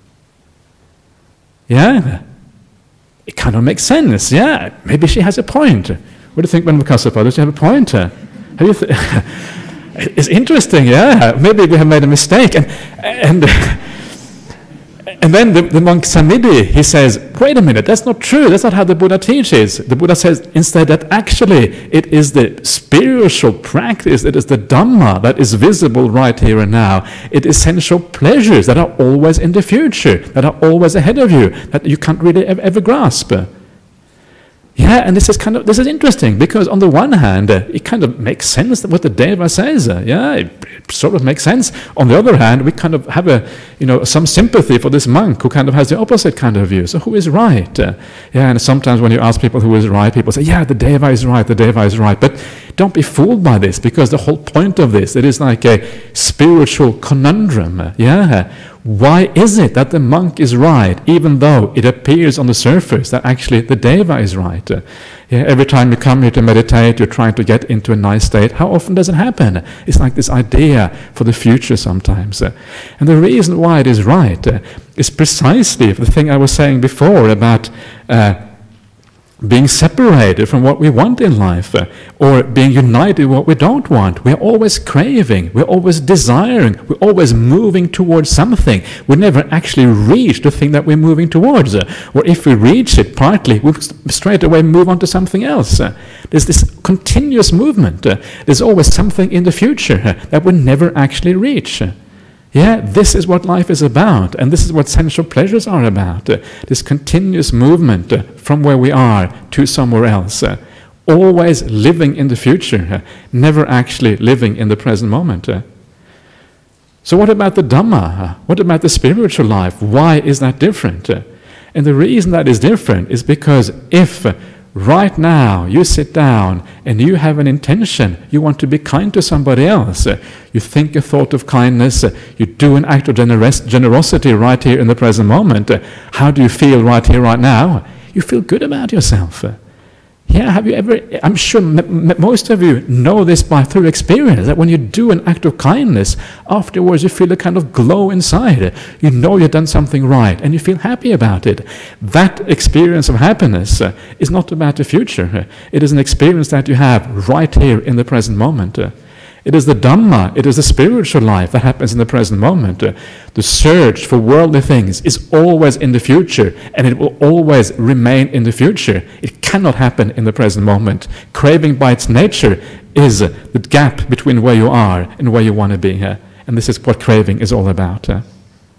[SPEAKER 1] Yeah? It kind of makes sense, yeah. Maybe she has a point. What do you think, Venvakassapa? Does she have a point? Have you th it's interesting, yeah. Maybe we have made a mistake. And and, and then the, the monk Samidhi, he says, wait a minute, that's not true. That's not how the Buddha teaches. The Buddha says instead that actually it is the spiritual practice, it is the Dhamma that is visible right here and now. It is sensual pleasures that are always in the future, that are always ahead of you, that you can't really ever, ever grasp. Yeah, and this is kind of this is interesting, because on the one hand, uh, it kind of makes sense that what the Deva says. Uh, yeah, it, it sort of makes sense. On the other hand, we kind of have a you know some sympathy for this monk who kind of has the opposite kind of view. So who is right? Uh, yeah, and sometimes when you ask people who is right, people say, yeah, the Deva is right, the Deva is right. But don't be fooled by this, because the whole point of this, it is like a spiritual conundrum. Uh, yeah. Why is it that the monk is right, even though it appears on the surface that actually the Deva is right? Uh, yeah, every time you come here to meditate, you're trying to get into a nice state. How often does it happen? It's like this idea for the future sometimes. Uh, and the reason why it is right uh, is precisely the thing I was saying before about uh, being separated from what we want in life, uh, or being united with what we don't want. We're always craving, we're always desiring, we're always moving towards something. We never actually reach the thing that we're moving towards. Uh, or if we reach it partly, we straight away move on to something else. Uh, there's this continuous movement. Uh, there's always something in the future uh, that we never actually reach. Uh, Yeah, this is what life is about, and this is what sensual pleasures are about. Uh, this continuous movement uh, from where we are to somewhere else. Uh, always living in the future, uh, never actually living in the present moment. Uh. So what about the Dhamma? Uh, what about the spiritual life? Why is that different? Uh, and the reason that is different is because if uh, right now you sit down and you have an intention, you want to be kind to somebody else, uh, you think a thought of kindness, uh, you do an act of generos generosity right here in the present moment, uh, how do you feel right here, right now? You feel good about yourself. Uh, yeah, have you ever, I'm sure m m most of you know this by through experience, that when you do an act of kindness, afterwards you feel a kind of glow inside. You know you've done something right and you feel happy about it. That experience of happiness uh, is not about the future. It is an experience that you have right here in the present moment. Uh, It is the Dhamma, it is the spiritual life that happens in the present moment. Uh, the search for worldly things is always in the future, and it will always remain in the future. It cannot happen in the present moment. Craving by its nature is uh, the gap between where you are and where you want to be. Uh, and this is what craving is all about. Uh.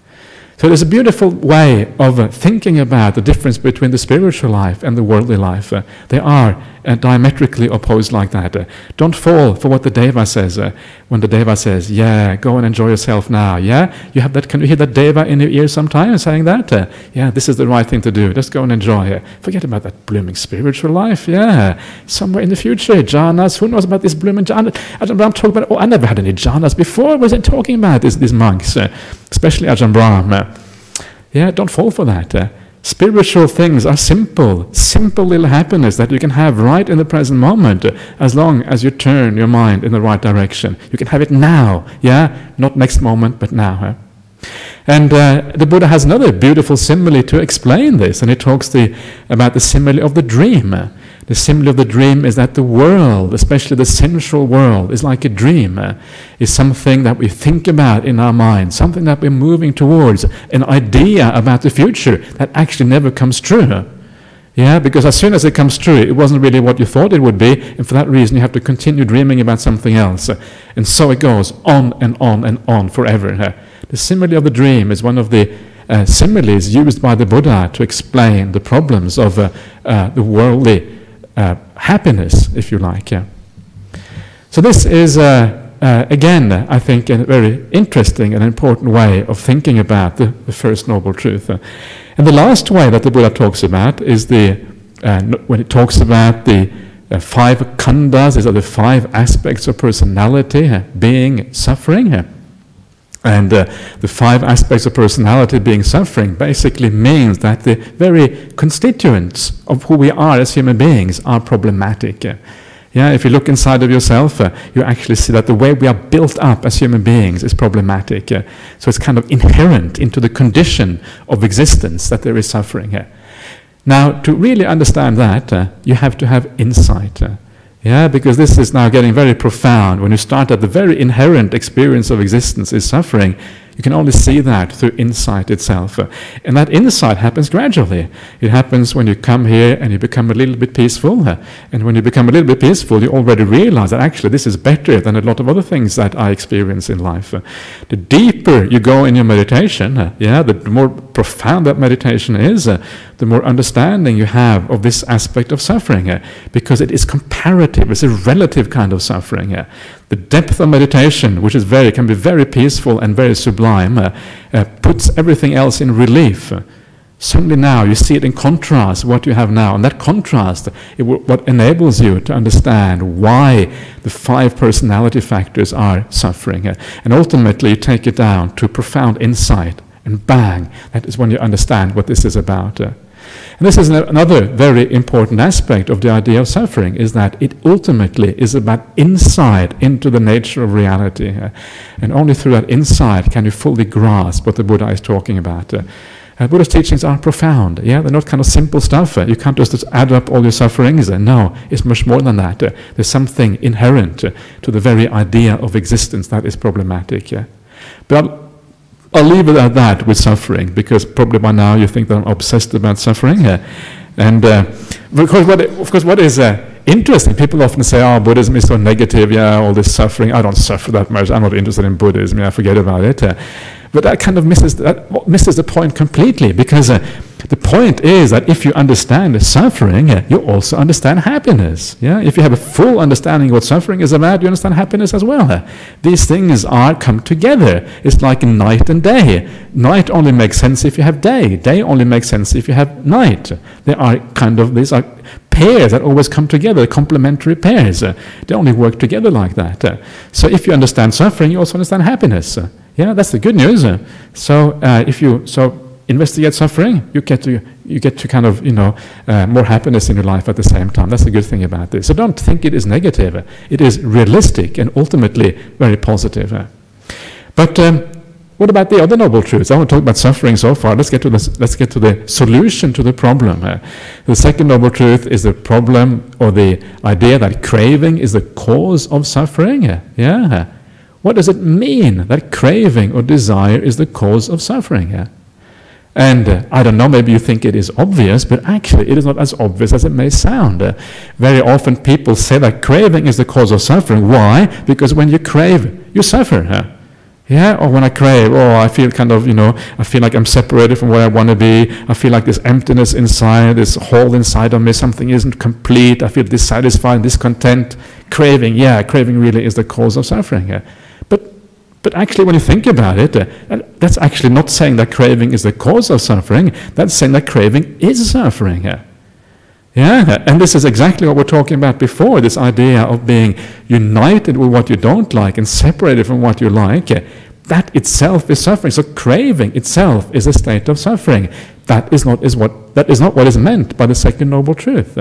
[SPEAKER 1] So there's a beautiful way of uh, thinking about the difference between the spiritual life and the worldly life. Uh, they are uh, diametrically opposed like that. Uh, don't fall for what the Deva says. Uh, when the Deva says, yeah, go and enjoy yourself now. Yeah, you have that. Can you hear that Deva in your ear sometimes saying that? Uh, yeah, this is the right thing to do. Just go and enjoy it. Forget about that blooming spiritual life. Yeah, somewhere in the future, jhanas. Who knows about this blooming jhanas? Ajahn Brahm talked about. Oh, I never had any jhanas before. What was I talking about? These these monks, uh, especially Ajahn Brahm. Uh, Yeah, don't fall for that. Uh, spiritual things are simple, simple little happiness that you can have right in the present moment, uh, as long as you turn your mind in the right direction. You can have it now, yeah? Not next moment, but now. Huh? And uh, the Buddha has another beautiful simile to explain this, and he talks the, about the simile of the dream. Uh, The simile of the dream is that the world, especially the sensual world, is like a dream. Uh, is something that we think about in our mind, something that we're moving towards, an idea about the future that actually never comes true. Yeah, because as soon as it comes true, it wasn't really what you thought it would be, and for that reason you have to continue dreaming about something else. Uh, and so it goes on and on and on forever. Uh, the simile of the dream is one of the uh, similes used by the Buddha to explain the problems of uh, uh, the worldly Uh, happiness, if you like. Yeah. So this is, uh, uh, again, I think, a very interesting and important way of thinking about the, the First Noble Truth. Uh, and the last way that the Buddha talks about is the, uh, when it talks about the uh, five khandhas, these are the five aspects of personality, uh, being, suffering. Uh, And uh, the five aspects of personality being suffering basically means that the very constituents of who we are as human beings are problematic. Uh, yeah, if you look inside of yourself, uh, you actually see that the way we are built up as human beings is problematic. Uh, so it's kind of inherent into the condition of existence that there is suffering here. Now, to really understand that, uh, you have to have insight. Uh, Yeah, because this is now getting very profound. When you start at the very inherent experience of existence is suffering, You can only see that through insight itself. Uh, and that insight happens gradually. It happens when you come here and you become a little bit peaceful. Uh, and when you become a little bit peaceful, you already realize that actually this is better than a lot of other things that I experience in life. Uh, the deeper you go in your meditation, uh, yeah, the more profound that meditation is, uh, the more understanding you have of this aspect of suffering, uh, because it is comparative, it's a relative kind of suffering. Uh, the depth of meditation, which is very, can be very peaceful and very sublime, uh, uh, puts everything else in relief. Uh, suddenly now you see it in contrast, what you have now, and that contrast, it w what enables you to understand why the five personality factors are suffering. Uh, and ultimately you take it down to profound insight, and bang, that is when you understand what this is about. Uh, And this is another very important aspect of the idea of suffering, is that it ultimately is about insight into the nature of reality. Uh, and only through that insight can you fully grasp what the Buddha is talking about. Uh, uh, Buddha's teachings are profound. Yeah, they're not kind of simple stuff. Uh, you can't just add up all your sufferings. Uh, no, it's much more than that. Uh, there's something inherent uh, to the very idea of existence that is problematic. Yeah. But I'll, I'll leave it at that with suffering, because probably by now you think that I'm obsessed about suffering. Uh, and uh, because what, of course, what is uh, interesting, people often say, oh, Buddhism is so negative, yeah, all this suffering, I don't suffer that much, I'm not interested in Buddhism, yeah, forget about it. Uh, but that kind of misses, that misses the point completely, because uh, the point is that if you understand suffering, uh, you also understand happiness. Yeah? If you have a full understanding of what suffering is about, you understand happiness as well. Uh, these things are come together. It's like night and day. Night only makes sense if you have day. Day only makes sense if you have night. They are kind of, these are pairs that always come together, complementary pairs. Uh, they only work together like that. Uh, so if you understand suffering, you also understand happiness. Uh, yeah, that's the good news. Uh, so uh, if you so investigate suffering, you get to you get to kind of you know uh, more happiness in your life at the same time. That's the good thing about this. So don't think it is negative. Uh, it is realistic and ultimately very positive. Uh, but um, what about the other noble truths? I want to talk about suffering so far. Let's get to the let's get to the solution to the problem. Uh, the second noble truth is the problem, or the idea that craving is the cause of suffering. Uh, yeah. What does it mean that craving or desire is the cause of suffering? Uh, and uh, I don't know, maybe you think it is obvious, but actually it is not as obvious as it may sound. Uh, very often people say that craving is the cause of suffering. Why? Because when you crave, you suffer. Uh, Yeah, or when I crave, oh, I feel kind of, you know, I feel like I'm separated from where I want to be. I feel like this emptiness inside, this hole inside of me, something isn't complete. I feel dissatisfied, discontent. Craving, yeah, craving really is the cause of suffering. Yeah. But, but actually, when you think about it, uh, that's actually not saying that craving is the cause of suffering. That's saying that craving is suffering. Yeah. Yeah, and this is exactly what we're talking about before, this idea of being united with what you don't like and separated from what you like. That itself is suffering. So craving itself is a state of suffering. That is not, is what, that is not what is meant by the second noble truth.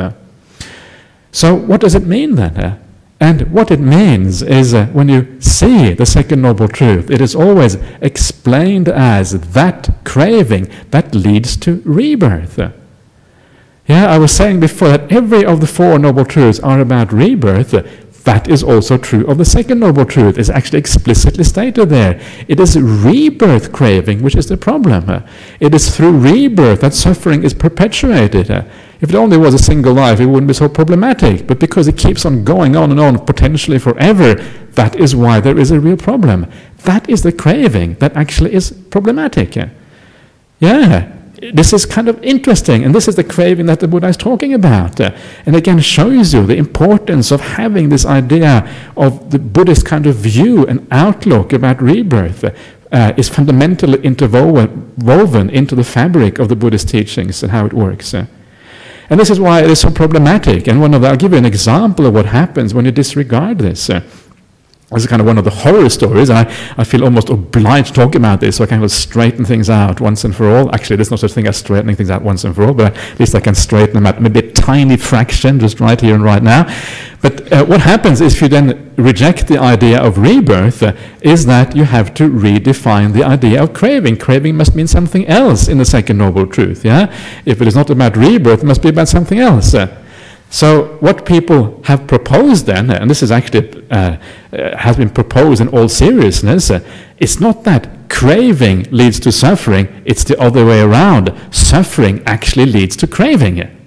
[SPEAKER 1] So what does it mean then? And what it means is uh, when you see the second noble truth, it is always explained as that craving that leads to rebirth. Yeah, I was saying before that every of the four noble truths are about rebirth. That is also true of the second noble truth. It's actually explicitly stated there. It is rebirth craving which is the problem. It is through rebirth that suffering is perpetuated. If it only was a single life, it wouldn't be so problematic. But because it keeps on going on and on, potentially forever, that is why there is a real problem. That is the craving that actually is problematic. Yeah. This is kind of interesting, and this is the craving that the Buddha is talking about. Uh, and again shows you the importance of having this idea of the Buddhist kind of view and outlook about rebirth uh, is fundamentally interwoven woven into the fabric of the Buddhist teachings and how it works. Uh, and this is why it is so problematic. And one of the, I'll give you an example of what happens when you disregard this. Uh, This is kind of one of the horror stories, and I, I feel almost obliged to talk about this, so I kind of straighten things out once and for all. Actually, there's no such thing as straightening things out once and for all, but at least I can straighten them out maybe a tiny fraction, just right here and right now. But uh, what happens if you then reject the idea of rebirth uh, is that you have to redefine the idea of craving. Craving must mean something else in the second noble truth, yeah? If it is not about rebirth, it must be about something else. Uh, So what people have proposed then, and this is actually uh, uh, has been proposed in all seriousness, uh, it's not that craving leads to suffering, it's the other way around. Suffering actually leads to craving. Does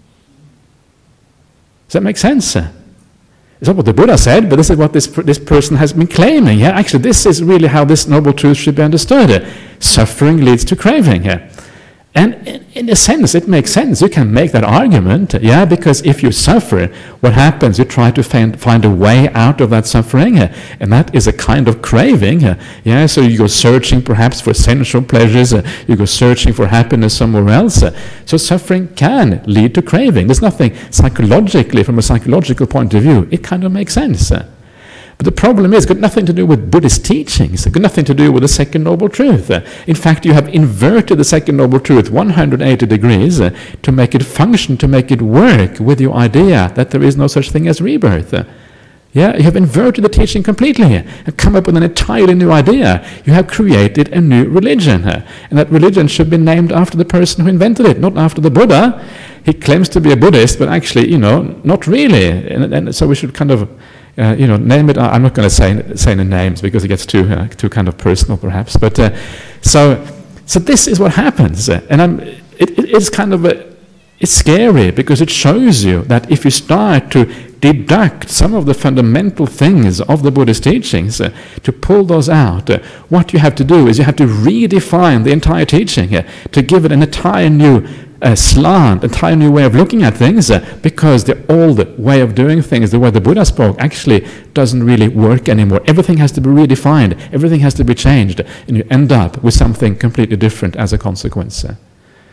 [SPEAKER 1] that make sense? It's not what the Buddha said, but this is what this, this person has been claiming. Yeah, actually, this is really how this noble truth should be understood. Suffering leads to craving. Yeah. And in, in a sense, it makes sense. You can make that argument, yeah, because if you suffer, what happens? You try to find, find a way out of that suffering, uh, and that is a kind of craving, uh, yeah. So you go searching perhaps for sensual pleasures, uh, you go searching for happiness somewhere else. Uh, so suffering can lead to craving. There's nothing psychologically, from a psychological point of view, it kind of makes sense. Uh, But the problem is, it's got nothing to do with Buddhist teachings. It's got nothing to do with the Second Noble Truth. Uh, in fact, you have inverted the Second Noble Truth one hundred eighty degrees uh, to make it function, to make it work with your idea that there is no such thing as rebirth. Uh, yeah, you have inverted the teaching completely and come up with an entirely new idea. You have created a new religion. Uh, and that religion should be named after the person who invented it, not after the Buddha. He claims to be a Buddhist, but actually, you know, not really. And, and so we should kind of Uh, you know, name it. I'm not going to say say the names because it gets too uh, too kind of personal, perhaps. But uh, so so this is what happens, uh, and I'm. It, it, it's kind of a, it's scary because it shows you that if you start to deduct some of the fundamental things of the Buddhist teachings, uh, to pull those out, uh, what you have to do is you have to redefine the entire teaching uh, to give it an entire new Uh, slant, entire new way of looking at things, uh, because the old way of doing things, the way the Buddha spoke, actually doesn't really work anymore. Everything has to be redefined, everything has to be changed, and you end up with something completely different as a consequence. Uh.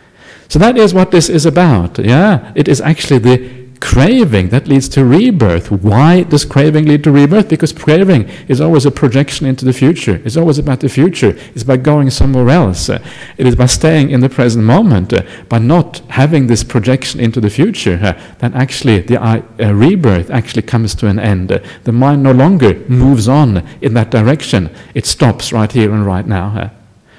[SPEAKER 1] So that is what this is about. Yeah, it is actually the craving that leads to rebirth. Why does craving lead to rebirth? Because craving is always a projection into the future. It's always about the future. It's by going somewhere else. Uh, it is by staying in the present moment, uh, by not having this projection into the future, uh, that actually the uh, uh, rebirth actually comes to an end. Uh, the mind no longer moves on in that direction. It stops right here and right now. Uh.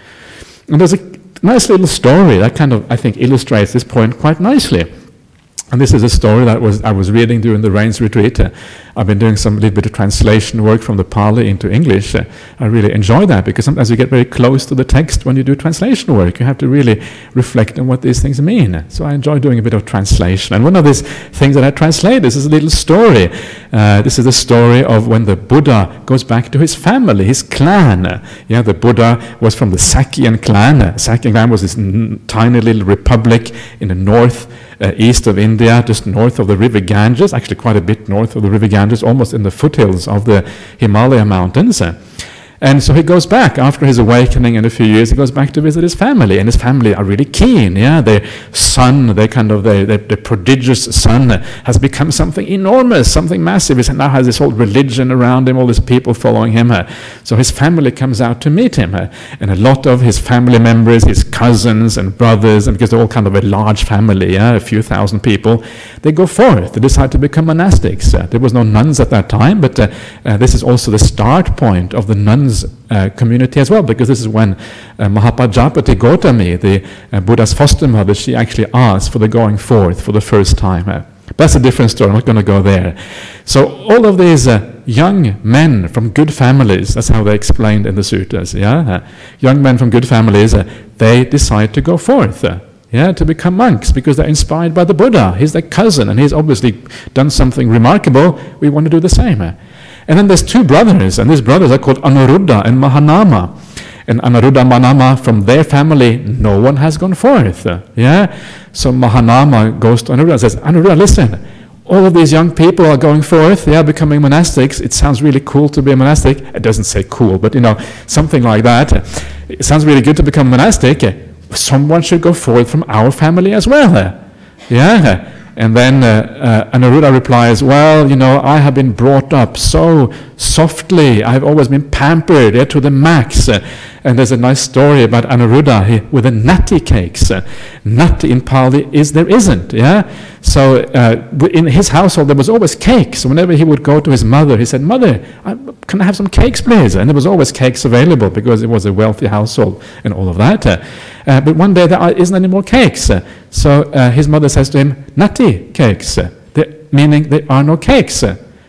[SPEAKER 1] And there's a nice little story that kind of, I think, illustrates this point quite nicely. And this is a story that was I was reading during the Rains retreat. Uh, I've been doing some little bit of translation work from the Pali into English. Uh, I really enjoy that because sometimes you get very close to the text when you do translation work. You have to really reflect on what these things mean. So I enjoy doing a bit of translation. And one of these things that I translate, this is a little story. Uh, this is a story of when the Buddha goes back to his family, his clan. Uh, yeah, the Buddha was from the Sakyan clan. Uh, Sakyan clan was this n tiny little republic in the north Uh, east of India, just north of the river Ganges, actually quite a bit north of the river Ganges, almost in the foothills of the Himalaya mountains. Uh, And so he goes back after his awakening in a few years. He goes back to visit his family, and his family are really keen. Yeah, their son, their kind of their, their, their prodigious son, has become something enormous, something massive. He now has this whole religion around him, all these people following him. So his family comes out to meet him, and a lot of his family members, his cousins and brothers, and because they're all kind of a large family, yeah, a few thousand people, they go forth. They decide to become monastics. Uh, there was no nuns at that time, but uh, uh, this is also the start point of the nuns Uh, community as well, because this is when uh, Mahapajapati Gautami, the uh, Buddha's foster mother, she actually asked for the going forth for the first time. Uh, that's a different story. I'm not going to go there. So all of these uh, young men from good families, that's how they explained in the sutras, yeah, uh, young men from good families, uh, they decide to go forth. Uh, Yeah, to become monks, because they're inspired by the Buddha. He's their cousin, and he's obviously done something remarkable. We want to do the same. And then there's two brothers, and these brothers are called Anuruddha and Mahanama. And Anuruddha and Mahanama, from their family, no one has gone forth. Yeah, so Mahanama goes to Anuruddha and says, Anuruddha, listen, all of these young people are going forth, they are becoming monastics. It sounds really cool to be a monastic. It doesn't say cool, but you know, something like that. It sounds really good to become a monastic. Someone should go forth from our family as well. Yeah. And then uh, uh, Anuruddha replies, well, you know, I have been brought up so softly. I've always been pampered, yeah, to the max. Uh, and there's a nice story about Anuruddha he, with the natti cakes. Uh, natti in Pali is there isn't, yeah? So uh, in his household there was always cakes. So whenever he would go to his mother, he said, Mother, I, can I have some cakes, please? And there was always cakes available because it was a wealthy household and all of that. Uh, Uh, but one day there isn't any more cakes. Uh, so uh, his mother says to him, natti cakes, uh, the, meaning there are no cakes. Uh,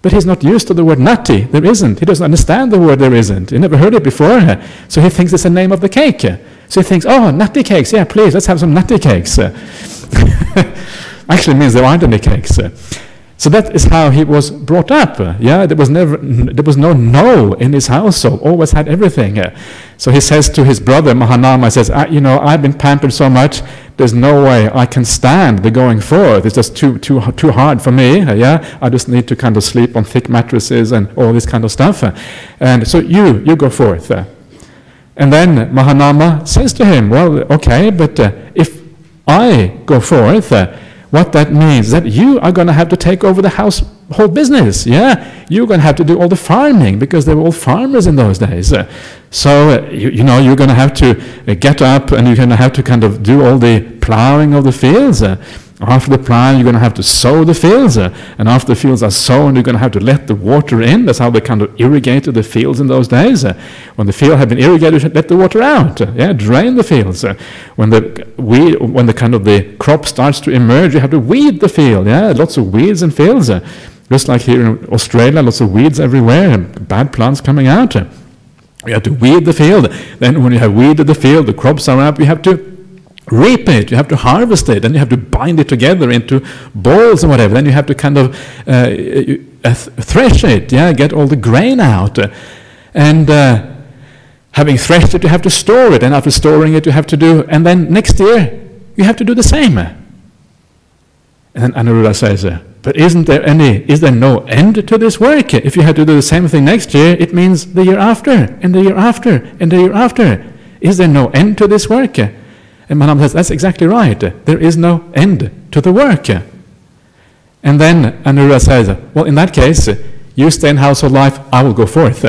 [SPEAKER 1] But he's not used to the word nutty. There isn't. He doesn't understand the word there isn't. He never heard it before. So he thinks it's the name of the cake. So he thinks, oh, nutty cakes. Yeah, please, let's have some nutty cakes. Actually means there aren't any cakes. So that is how he was brought up. Yeah, there was never, there was no no in his household. Always had everything. So he says to his brother Mahanama, he says, I, you know, I've been pampered so much. There's no way I can stand the going forth. It's just too too too hard for me. Yeah, I just need to kind of sleep on thick mattresses and all this kind of stuff. And so you you go forth. And then Mahanama says to him, well, okay, but uh, if I go forth, uh, what that means is that you are going to have to take over the household business. Yeah, you're going to have to do all the farming because they were all farmers in those days. Uh, so uh, you, you know you're going to have to uh, get up and you're going to have to kind of do all the plowing of the fields. Uh, after the plowing, you're going to have to sow the fields, uh, and after the fields are sown, you're going to have to let the water in. That's how they kind of irrigated the fields in those days. Uh, when the field had been irrigated, you should let the water out. Uh, yeah, drain the fields. Uh, when the weed, when the kind of the crop starts to emerge, you have to weed the field. Yeah, lots of weeds in fields. Uh, just like here in Australia, lots of weeds everywhere and bad plants coming out. Uh, you have to weed the field. Then when you have weeded the field, the crops are up, you have to reap it, you have to harvest it, and you have to bind it together into balls or whatever. Then you have to kind of uh, uh, thresh it, yeah, get all the grain out. And uh, having threshed it, you have to store it, and after storing it, you have to do, and then next year, you have to do the same. And then Anuruddha says, uh, but isn't there any, is there no end to this work? If you have to do the same thing next year, it means the year after, and the year after, and the year after. Is there no end to this work? And Mahanama says, that's exactly right. There is no end to the work. And then Anuruddha says, well, in that case, you stay in household life, I will go forth.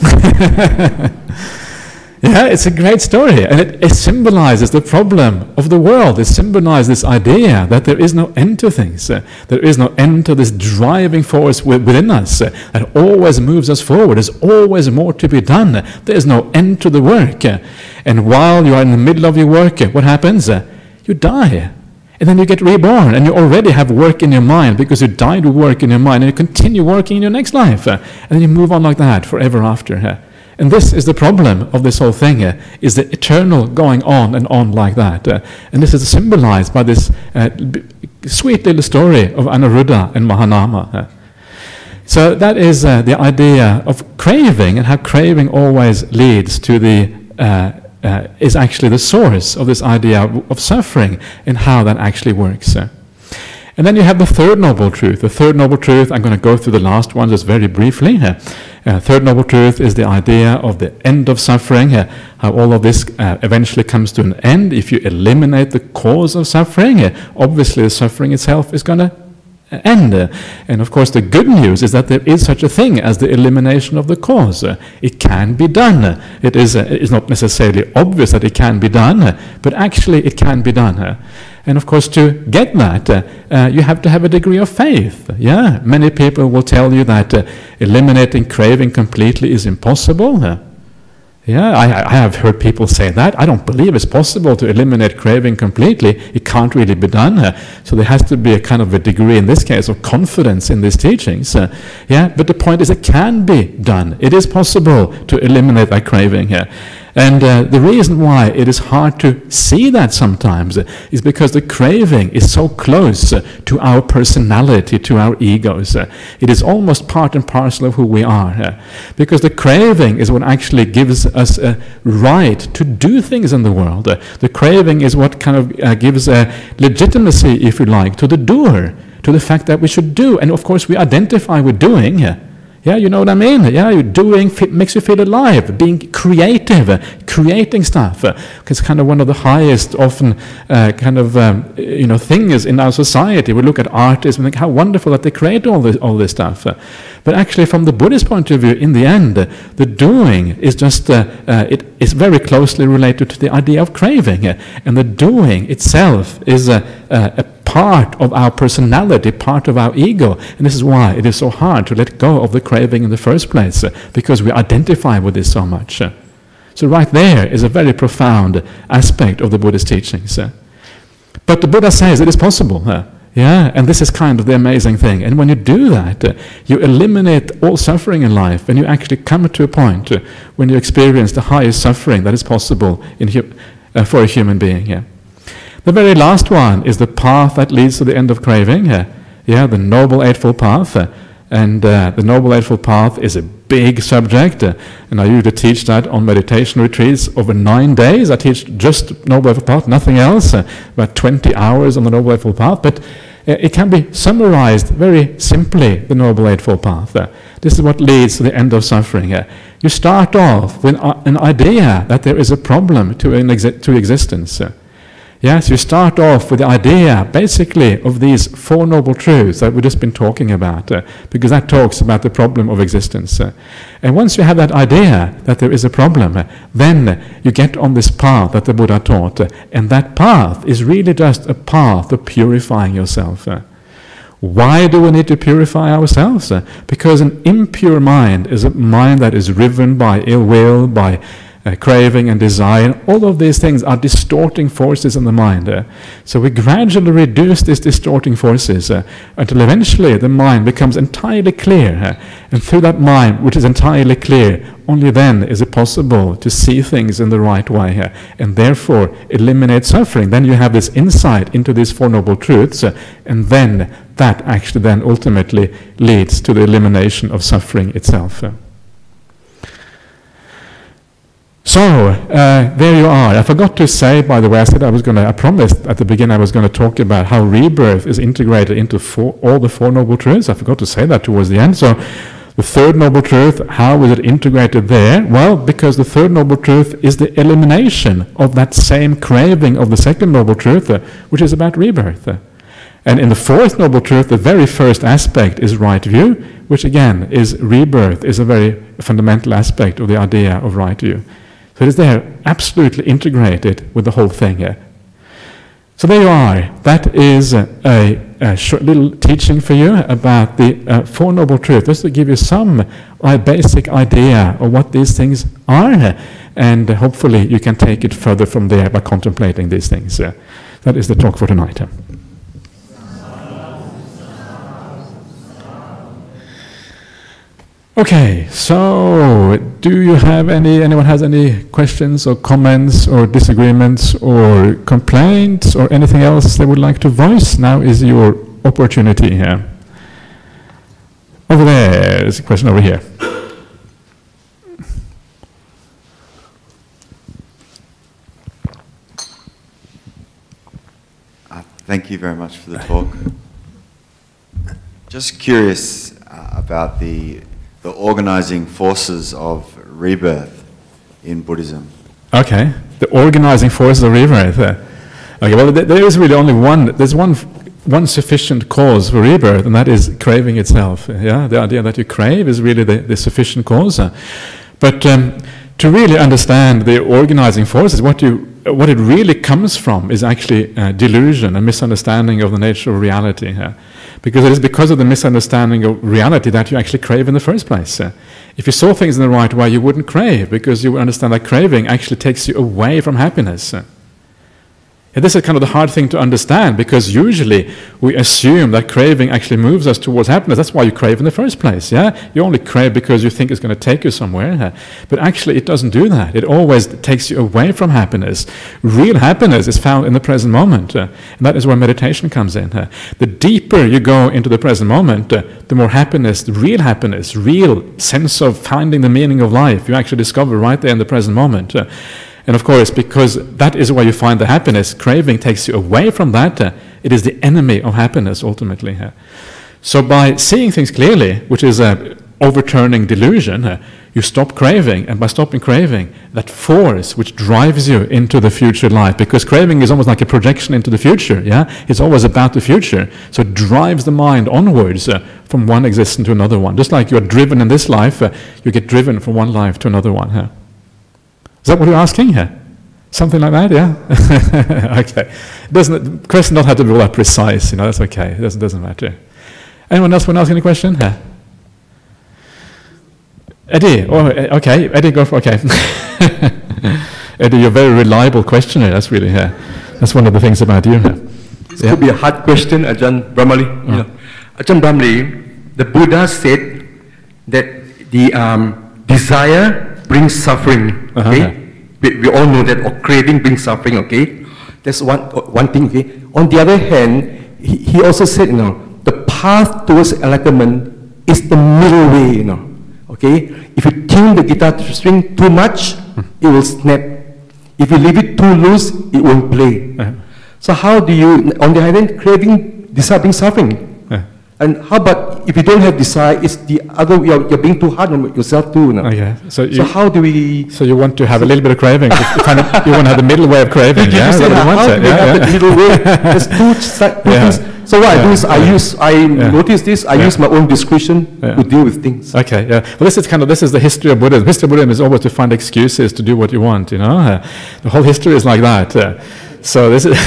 [SPEAKER 1] Yeah, it's a great story. And it, it symbolizes the problem of the world. It symbolizes this idea that there is no end to things. There is no end to this driving force within us that always moves us forward. There's always more to be done. There is no end to the work. And while you are in the middle of your work, what happens? You die. And then you get reborn, and you already have work in your mind because you died with work in your mind, and you continue working in your next life. And then you move on like that forever after. And this is the problem of this whole thing, uh, is the eternal going on and on like that. Uh, and this is symbolized by this uh, sweet little story of Anuruddha and Mahanama. Uh, so that is uh, the idea of craving, and how craving always leads to the, uh, uh, is actually the source of this idea of, of suffering, and how that actually works. Uh. And then you have the third noble truth. The third noble truth, I'm going to go through the last one just very briefly. Uh, uh, third noble truth is the idea of the end of suffering, uh, how all of this uh, eventually comes to an end. If you eliminate the cause of suffering, uh, obviously the suffering itself is going to end. Uh, and of course the good news is that there is such a thing as the elimination of the cause. Uh, it can be done. Uh, it is uh, it is not necessarily obvious that it can be done, uh, but actually it can be done. Uh, And of course, to get that, uh, uh, you have to have a degree of faith. Yeah, many people will tell you that uh, eliminating craving completely is impossible. Uh, yeah, I, I have heard people say that. I don't believe it's possible to eliminate craving completely. It can't really be done. Uh, so there has to be a kind of a degree, in this case, of confidence in these teachings. Uh, yeah, but the point is, it can be done. It is possible to eliminate that craving here. Uh, And uh, the reason why it is hard to see that sometimes uh, is because the craving is so close uh, to our personality, to our egos. Uh, it is almost part and parcel of who we are. Uh, because the craving is what actually gives us a right to do things in the world. Uh, the craving is what kind of uh, gives a legitimacy, if you like, to the doer, to the fact that we should do. And of course we identify with doing. Uh, Yeah, you know what I mean? Yeah, you're doing, makes you feel alive, being creative, creating stuff. Uh, it's kind of one of the highest, often, uh, kind of, um, you know, things in our society. We look at artists and think how wonderful that they create all this, all this stuff. Uh, but actually, from the Buddhist point of view, in the end, uh, the doing is just, uh, uh, it is very closely related to the idea of craving. Uh, and the doing itself is a, a, a part of our personality, part of our ego. And this is why it is so hard to let go of the craving in the first place, uh, because we identify with this so much. Uh, so right there is a very profound aspect of the Buddhist teachings. Uh. But the Buddha says it is possible. Uh, Yeah, and this is kind of the amazing thing. And when you do that, uh, you eliminate all suffering in life, and you actually come to a point uh, when you experience the highest suffering that is possible in hu uh, for a human being. Yeah. The very last one is the path that leads to the end of craving. Uh, yeah, the Noble Eightfold Path. Uh, and uh, the Noble Eightfold Path is a big subject, uh, and I usually teach that on meditation retreats over nine days. I teach just Noble Eightfold Path, nothing else, uh, about twenty hours on the Noble Eightfold Path, but uh, it can be summarized very simply, the Noble Eightfold Path. Uh, this is what leads to the end of suffering. Uh, you start off with uh, an idea that there is a problem to, an exi to existence. Uh, Yes, you start off with the idea, basically, of these Four Noble Truths that we've just been talking about, uh, because that talks about the problem of existence. Uh, and once you have that idea that there is a problem, uh, then uh, you get on this path that the Buddha taught, uh, and that path is really just a path of purifying yourself. Uh, Why do we need to purify ourselves? Uh, because an impure mind is a mind that is driven by ill will, by Uh, craving and desire. All of these things are distorting forces in the mind. Uh, so we gradually reduce these distorting forces uh, until eventually the mind becomes entirely clear. Uh, and through that mind, which is entirely clear, only then is it possible to see things in the right way uh, and therefore eliminate suffering. Then you have this insight into these Four Noble Truths, uh, and then that actually then ultimately leads to the elimination of suffering itself. Uh. So, uh, there you are. I forgot to say, by the way, I said I was going to, I promised at the beginning I was going to talk about how rebirth is integrated into four, all the Four Noble Truths. I forgot to say that towards the end. So, the third Noble Truth, how is it integrated there? Well, because the third Noble Truth is the elimination of that same craving of the second Noble Truth, uh, which is about rebirth. Uh, and in the fourth Noble Truth, the very first aspect is right view, which again is rebirth, is a very fundamental aspect of the idea of right view. So it is there, absolutely integrated with the whole thing here. So there you are. That is a, a, a short little teaching for you about the uh, Four Noble Truths, just to give you some uh, basic idea of what these things are, and uh, hopefully you can take it further from there by contemplating these things. Uh, that is the talk for tonight. Uh. Okay, so do you have any, anyone has any questions or comments or disagreements or complaints or anything else they would like to voice? Now is your opportunity here. Over there, there's a question over here.
[SPEAKER 2] Uh, thank you very much for the talk. Just curious uh, about the the organizing forces of rebirth in Buddhism.
[SPEAKER 1] Okay, the organizing forces of rebirth. Uh, okay, well, th there is really only one. There's one, one sufficient cause for rebirth, and that is craving itself. Yeah, the idea that you crave is really the, the sufficient cause. Uh, but um, to really understand the organizing forces, what you, what it really comes from is actually uh, delusion and misunderstanding of the nature of reality. Uh, Because it is because of the misunderstanding of reality that you actually crave in the first place. Uh, if you saw things in the right way, you wouldn't crave, because you would understand that craving actually takes you away from happiness. Uh, and this is kind of the hard thing to understand, because usually we assume that craving actually moves us towards happiness. That's why you crave in the first place. Yeah, you only crave because you think it's going to take you somewhere. Uh, but actually, it doesn't do that. It always takes you away from happiness. Real happiness is found in the present moment, uh, and that is where meditation comes in. Uh, the deeper you go into the present moment, uh, the more happiness, the real happiness, real sense of finding the meaning of life, you actually discover right there in the present moment. Uh, And of course, because that is where you find the happiness, craving takes you away from that. Uh, it is the enemy of happiness, ultimately. Uh. So by seeing things clearly, which is uh, overturning delusion, uh, you stop craving. And by stopping craving, that force which drives you into the future life, because craving is almost like a projection into the future. Yeah, it's always about the future. So it drives the mind onwards uh, from one existence to another one. Just like you are driven in this life, uh, you get driven from one life to another one. Uh. Is that what you're asking here? Something like that, yeah? Okay. Doesn't, the question doesn't have to be all that precise, you know, that's okay. It doesn't, doesn't matter. Anyone else want to ask any question? Yeah. Eddie, oh, okay, Eddie, go for, okay. Eddie, you're a very reliable questioner, that's really, yeah. That's one of the things about you. Yeah.
[SPEAKER 3] This yeah. could be a hard question, Ajahn Brahmali. Oh. You know, Ajahn Brahmali, the Buddha said that the um, desire brings suffering. Uh-huh. Okay, we, we all know that. Or craving brings suffering. Okay, that's one one thing. Okay. On the other hand, he, he also said, you know, the path towards enlightenment is the middle way. You know, okay. If you tune the guitar string too much, it will snap. If you leave it too loose, it won't play. Uh-huh. So how do you, on the other hand, craving, desire brings suffering. Uh-huh. And how about if you don't have desire, it's the other, you're, you're being too hard on yourself too. No?
[SPEAKER 1] Okay. So, you,
[SPEAKER 3] so how do we...
[SPEAKER 1] So you want to have a little bit of craving. kind of, you want to have the middle way of craving.
[SPEAKER 3] You
[SPEAKER 1] yeah?
[SPEAKER 3] say, how, how do we yeah, have yeah. the middle way? There's two, two yeah. things. So what yeah. I do is I yeah. use, I yeah. notice this, I yeah. use my own discretion yeah. to deal with things.
[SPEAKER 1] Okay, yeah. Well, this is kind of, this is the history of Buddhism. History of Buddhism is always to find excuses to do what you want, you know. Uh, the whole history is like that. Uh, so this is,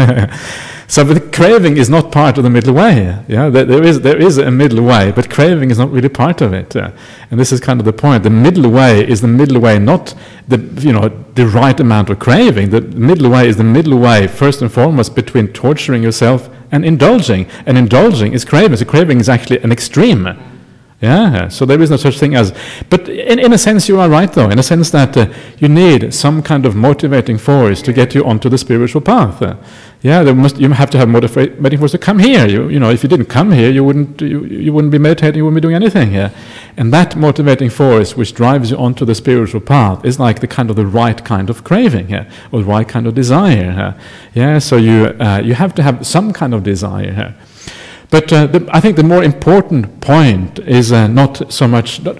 [SPEAKER 1] so but the craving is not part of the middle way. Yeah, there, there is there is a middle way, but craving is not really part of it. Uh, and this is kind of the point. The middle way is the middle way, not the, you know, the right amount of craving. The middle way is the middle way, first and foremost, between torturing yourself and indulging. And indulging is craving. So craving is actually an extreme. Yeah, so there is no such thing as... But in, in a sense you are right though, in a sense that uh, you need some kind of motivating force to get you onto the spiritual path. Uh, yeah, there must, you have to have motivating force to come here. You, you know, if you didn't come here, you wouldn't, you, you wouldn't be meditating, you wouldn't be doing anything here. And that motivating force which drives you onto the spiritual path is like the kind of the right kind of craving, yeah, or the right kind of desire. Uh, yeah, so you, uh, you have to have some kind of desire. Uh, But uh, the, I think the more important point is uh, not so much... Not,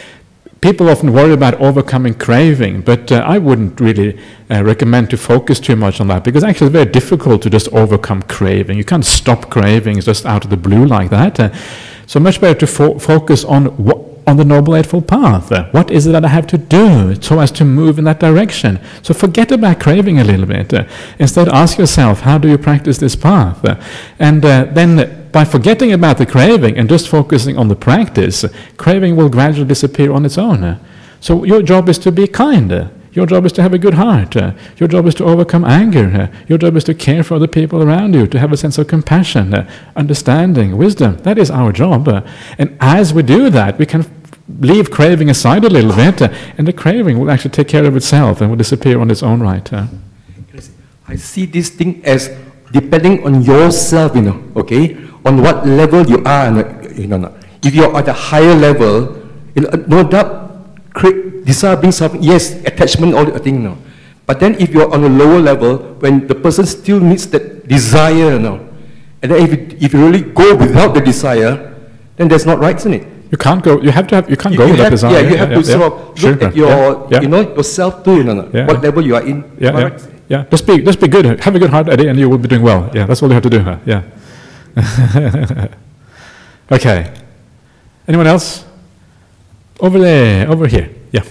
[SPEAKER 1] people often worry about overcoming craving, but uh, I wouldn't really uh, recommend to focus too much on that, because actually it's very difficult to just overcome craving. You can't stop cravings just out of the blue like that. Uh, so much better to fo focus on what on the Noble Eightfold Path. Uh, what is it that I have to do so as to move in that direction? So forget about craving a little bit. Uh, instead ask yourself, how do you practice this path? Uh, and uh, then by forgetting about the craving and just focusing on the practice, uh, craving will gradually disappear on its own. Uh, so your job is to be kind. Uh, your job is to have a good heart. Uh, your job is to overcome anger. Uh, your job is to care for the people around you, to have a sense of compassion, uh, understanding, wisdom. That is our job. Uh, and as we do that, we can leave craving aside a little bit, uh, and the craving will actually take care of itself and will disappear on its own right. Uh.
[SPEAKER 3] I see this thing as depending on yourself, you know, okay, on what level you are, you know. If you're at a higher level, you know, no doubt, desire brings something, yes, attachment, all the thing, you know. But then if you're on a lower level, when the person still needs that desire, you know, and then if you, if you really go without the desire, then that's not right, isn't it?
[SPEAKER 1] You can't go. You have to have. You can't you, go
[SPEAKER 3] you
[SPEAKER 1] with
[SPEAKER 3] have,
[SPEAKER 1] that desire.
[SPEAKER 3] Yeah, you have
[SPEAKER 1] yeah,
[SPEAKER 3] to
[SPEAKER 1] yeah,
[SPEAKER 3] sort
[SPEAKER 1] yeah.
[SPEAKER 3] of look
[SPEAKER 1] sure,
[SPEAKER 3] at your,
[SPEAKER 1] yeah, yeah.
[SPEAKER 3] you know, yourself too. You know,
[SPEAKER 1] yeah,
[SPEAKER 3] what
[SPEAKER 1] yeah.
[SPEAKER 3] level you are in.
[SPEAKER 1] Yeah, yeah, right? yeah. Just be, just be good. Have a good heart, Eddie, and you will be doing well. Yeah, that's all you have to do. Huh? Yeah. Okay. Anyone else? Over there. Over here. Yeah.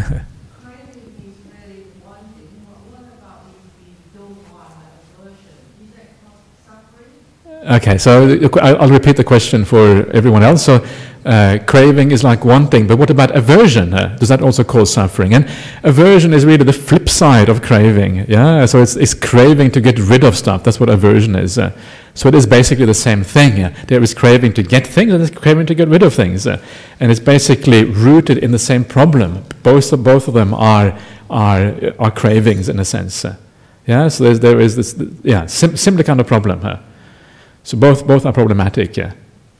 [SPEAKER 1] Okay, so I'll repeat the question for everyone else. So, uh, craving is like one thing, but what about aversion? Uh, does that also cause suffering? And aversion is really the flip side of craving. Yeah, so it's, it's craving to get rid of stuff. That's what aversion is. Uh, so it is basically the same thing. Uh, there is craving to get things, and there's craving to get rid of things, uh, and it's basically rooted in the same problem. Both of both of them are are are cravings in a sense. Uh, yeah, so there's, there is this yeah sim similar kind of problem. Uh, So both both are problematic, yeah.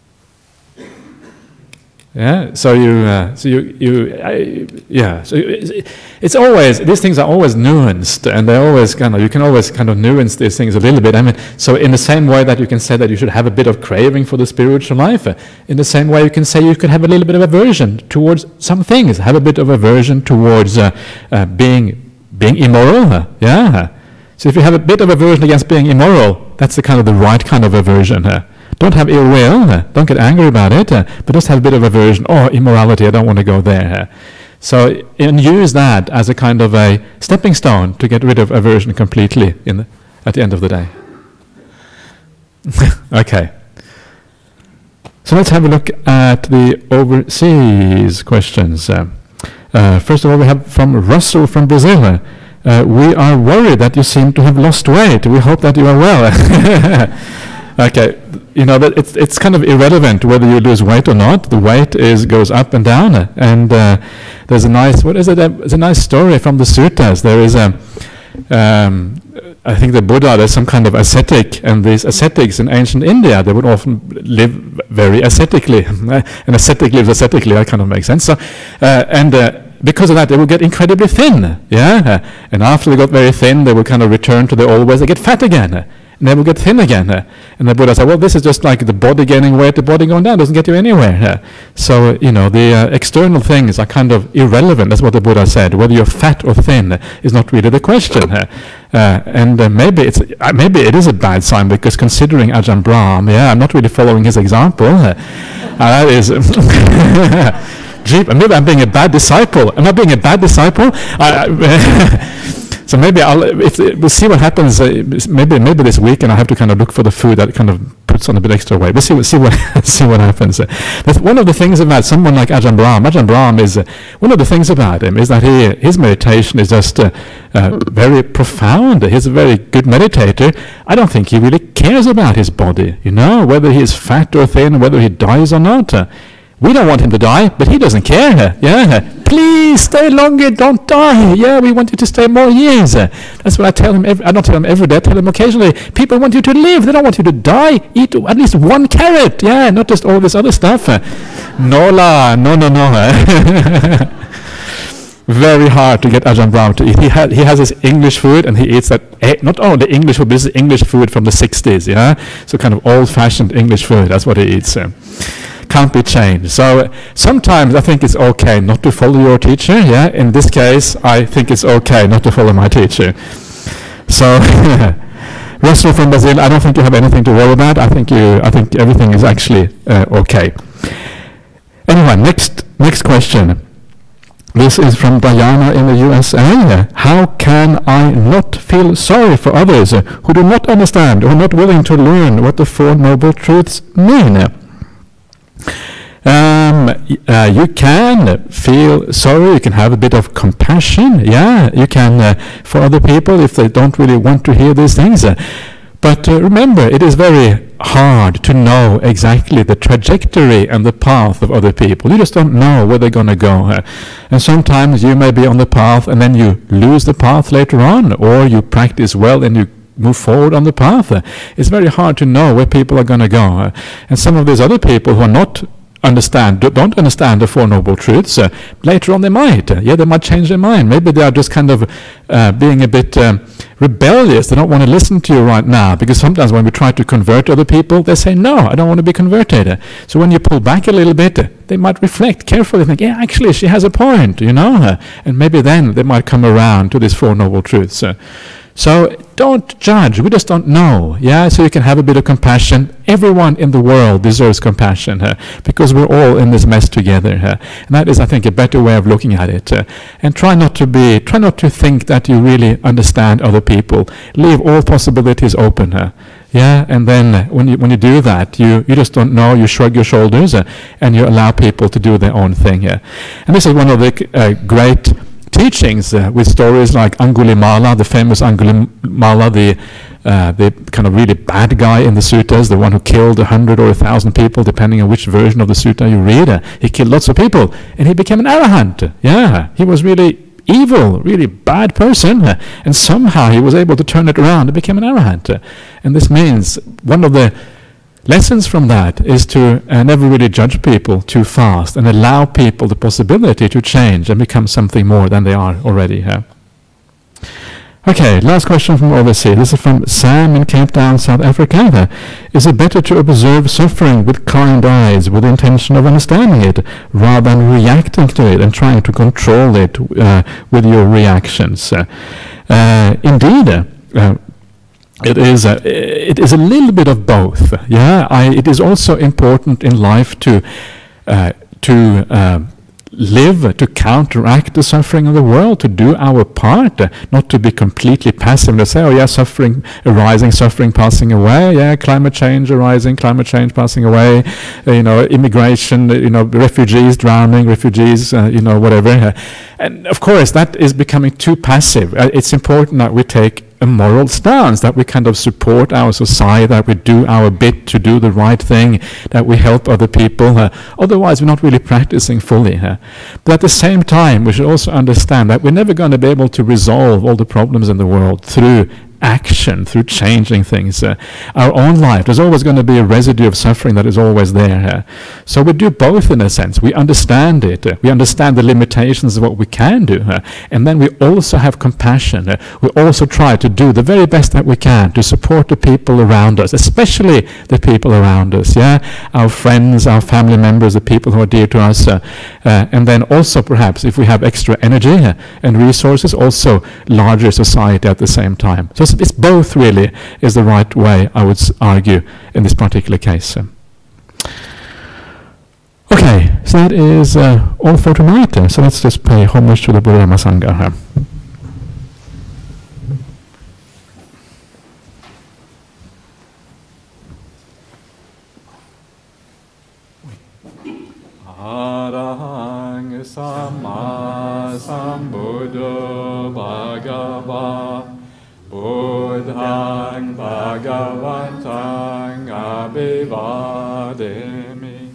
[SPEAKER 1] Yeah. So you uh, so you you I, yeah. So it's, it's always, these things are always nuanced, and they always kind of, you can always kind of nuance these things a little bit. I mean, so in the same way that you can say that you should have a bit of craving for the spiritual life, uh, in the same way you can say you could have a little bit of aversion towards some things. Have a bit of aversion towards uh, uh, being being immoral. Uh, yeah. So if you have a bit of aversion against being immoral, that's the kind of the right kind of aversion. Uh, don't have ill will, uh, don't get angry about it, uh, but just have a bit of aversion. Oh, immorality, I don't want to go there. Uh, so and use that as a kind of a stepping stone to get rid of aversion completely in the, at the end of the day. Okay. So let's have a look at the overseas questions. Uh, uh, first of all, we have from Russell from Brazil. Uh, uh, we are worried that you seem to have lost weight. We hope that you are well. Okay, you know, that it's it's kind of irrelevant whether you lose weight or not. The weight is goes up and down, and uh, there's a nice what is it? There's a nice story from the suttas. There is a, um, I think the Buddha. There's some kind of ascetic, and these ascetics in ancient India, they would often live very ascetically. An ascetic lives ascetically. That kind of makes sense. So, uh, and. Uh, Because of that, they would get incredibly thin, yeah. Uh, and after they got very thin, they would kind of return to the old ways. They get fat again, uh, and they would get thin again. Uh, and the Buddha said, "Well, this is just like the body gaining weight, the body going down doesn't get you anywhere." Uh, so uh, you know, the uh, external things are kind of irrelevant. That's what the Buddha said. Whether you're fat or thin uh, is not really the question. Uh, uh, and uh, maybe it's uh, maybe it is a bad sign, because considering Ajahn Brahm, yeah, I'm not really following his example. Uh, uh, that is. Gee, maybe I'm being a bad disciple. Am I being a bad disciple? I, I so maybe I'll. If we'll see what happens. Uh, maybe maybe this weekend I have to kind of look for the food that kind of puts on a bit extra weight. We'll see. We'll see what see what happens. Uh, that's one of the things about someone like Ajahn Brahm. Ajahn Brahm is uh, one of the things about him is that he his meditation is just uh, uh, very profound. He's a very good meditator. I don't think he really cares about his body. You know, whether he is fat or thin, whether he dies or not. Uh, We don't want him to die, but he doesn't care. Yeah, please stay longer, don't die. Yeah, we want you to stay more years. That's what I tell him. Every, I don't tell him every day. I tell him occasionally. People want you to live. They don't want you to die. Eat at least one carrot. Yeah, not just all this other stuff. No la, no, no, no. Very hard to get Ajahn Brahm to eat. He, ha he has his English food, and he eats that. Eh, not only English food, but this is English food from the sixties. Yeah, so kind of old-fashioned English food. That's what he eats. Uh. Can't be changed. So uh, sometimes I think it's okay not to follow your teacher. Yeah, in this case, I think it's okay not to follow my teacher. So, Russell from Brazil, I don't think you have anything to worry about. I think you. I think everything is actually uh, okay. Anyway, next next question. This is from Diana in the U S A. How can I not feel sorry for others uh, who do not understand or are not willing to learn what the Four Noble Truths mean? Um, uh, you can feel sorry, you can have a bit of compassion, yeah, you can uh, for other people if they don't really want to hear these things. Uh, but uh, remember, it is very hard to know exactly the trajectory and the path of other people. You just don't know where they're going to go. Uh, and sometimes you may be on the path and then you lose the path later on, or you practice well and you move forward on the path. Uh, it's very hard to know where people are going to go. Uh, and some of these other people who are not understand, don't understand the Four Noble Truths, uh, later on they might. Uh, yeah, they might change their mind. Maybe they are just kind of uh, being a bit um, rebellious. They don't want to listen to you right now, because sometimes when we try to convert other people, they say, no, I don't want to be converted. Uh, so when you pull back a little bit, uh, they might reflect carefully, think, yeah, actually, she has a point, you know, uh, and maybe then they might come around to these Four Noble Truths. Uh, So don't judge. We just don't know. Yeah, so you can have a bit of compassion. Everyone in the world deserves compassion, uh, because we're all in this mess together. Uh, and that is, I think, a better way of looking at it. Uh, and try not to be, try not to think that you really understand other people. Leave all possibilities open. Uh, yeah, and then uh, when you when you do that, you you just don't know. You shrug your shoulders uh, and you allow people to do their own thing. Uh. And this is one of the uh, great teachings uh, with stories like Angulimala, the famous Angulimala, the uh, the kind of really bad guy in the suttas, the one who killed a hundred or a thousand people, depending on which version of the sutta you read. Uh, he killed lots of people, and he became an arahant. Yeah, he was really evil, really bad person, uh, and somehow he was able to turn it around and became an arahant. Uh, and this means one of the lessons from that is to uh, never really judge people too fast and allow people the possibility to change and become something more than they are already. Uh. Okay, last question from overseas. This is from Sam in Cape Town, South Africa. Uh, is it better to observe suffering with kind eyes with the intention of understanding it rather than reacting to it and trying to control it uh, with your reactions? Uh, uh, indeed, uh, uh, It is a, it is a little bit of both. Yeah, I, it is also important in life to uh, to uh, live to counteract the suffering of the world, to do our part, uh, not to be completely passive and say, oh yeah, suffering arising, suffering passing away, yeah, climate change arising, climate change passing away, uh, you know, immigration, you know, refugees drowning, refugees, uh, you know, whatever. Uh, and of course, that is becoming too passive. Uh, it's important that we take a moral stance, that we kind of support our society, that we do our bit to do the right thing, that we help other people. Uh, otherwise, we're not really practicing fully. Uh. But at the same time, we should also understand that we're never going to be able to resolve all the problems in the world through action, through changing things. Uh, our own life, there's always going to be a residue of suffering that is always there. Uh, so we do both in a sense. We understand it. Uh, we understand the limitations of what we can do. Uh, and then we also have compassion. Uh, we also try to do the very best that we can to support the people around us, especially the people around us, yeah? Our friends, our family members, the people who are dear to us. Uh, uh, and then also perhaps, if we have extra energy uh, and resources, also larger society at the same time. So it's both really is the right way, I would argue, in this particular case. Okay, so that is uh, all for tonight. Uh, so let's just pay homage to the Bodhidharma Sangha here. Arahang Sama Sambuddho Bhagava Buddhang Bhagavantang Abhivademi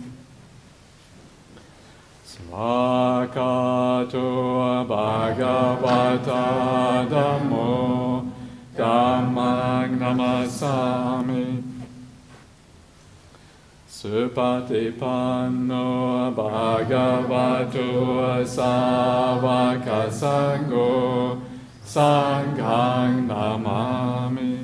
[SPEAKER 1] Svakato Bhagavata Dhammo Dhammang Namasami Supatipanno Bhagavato Savaka Sangho Sanghang Namami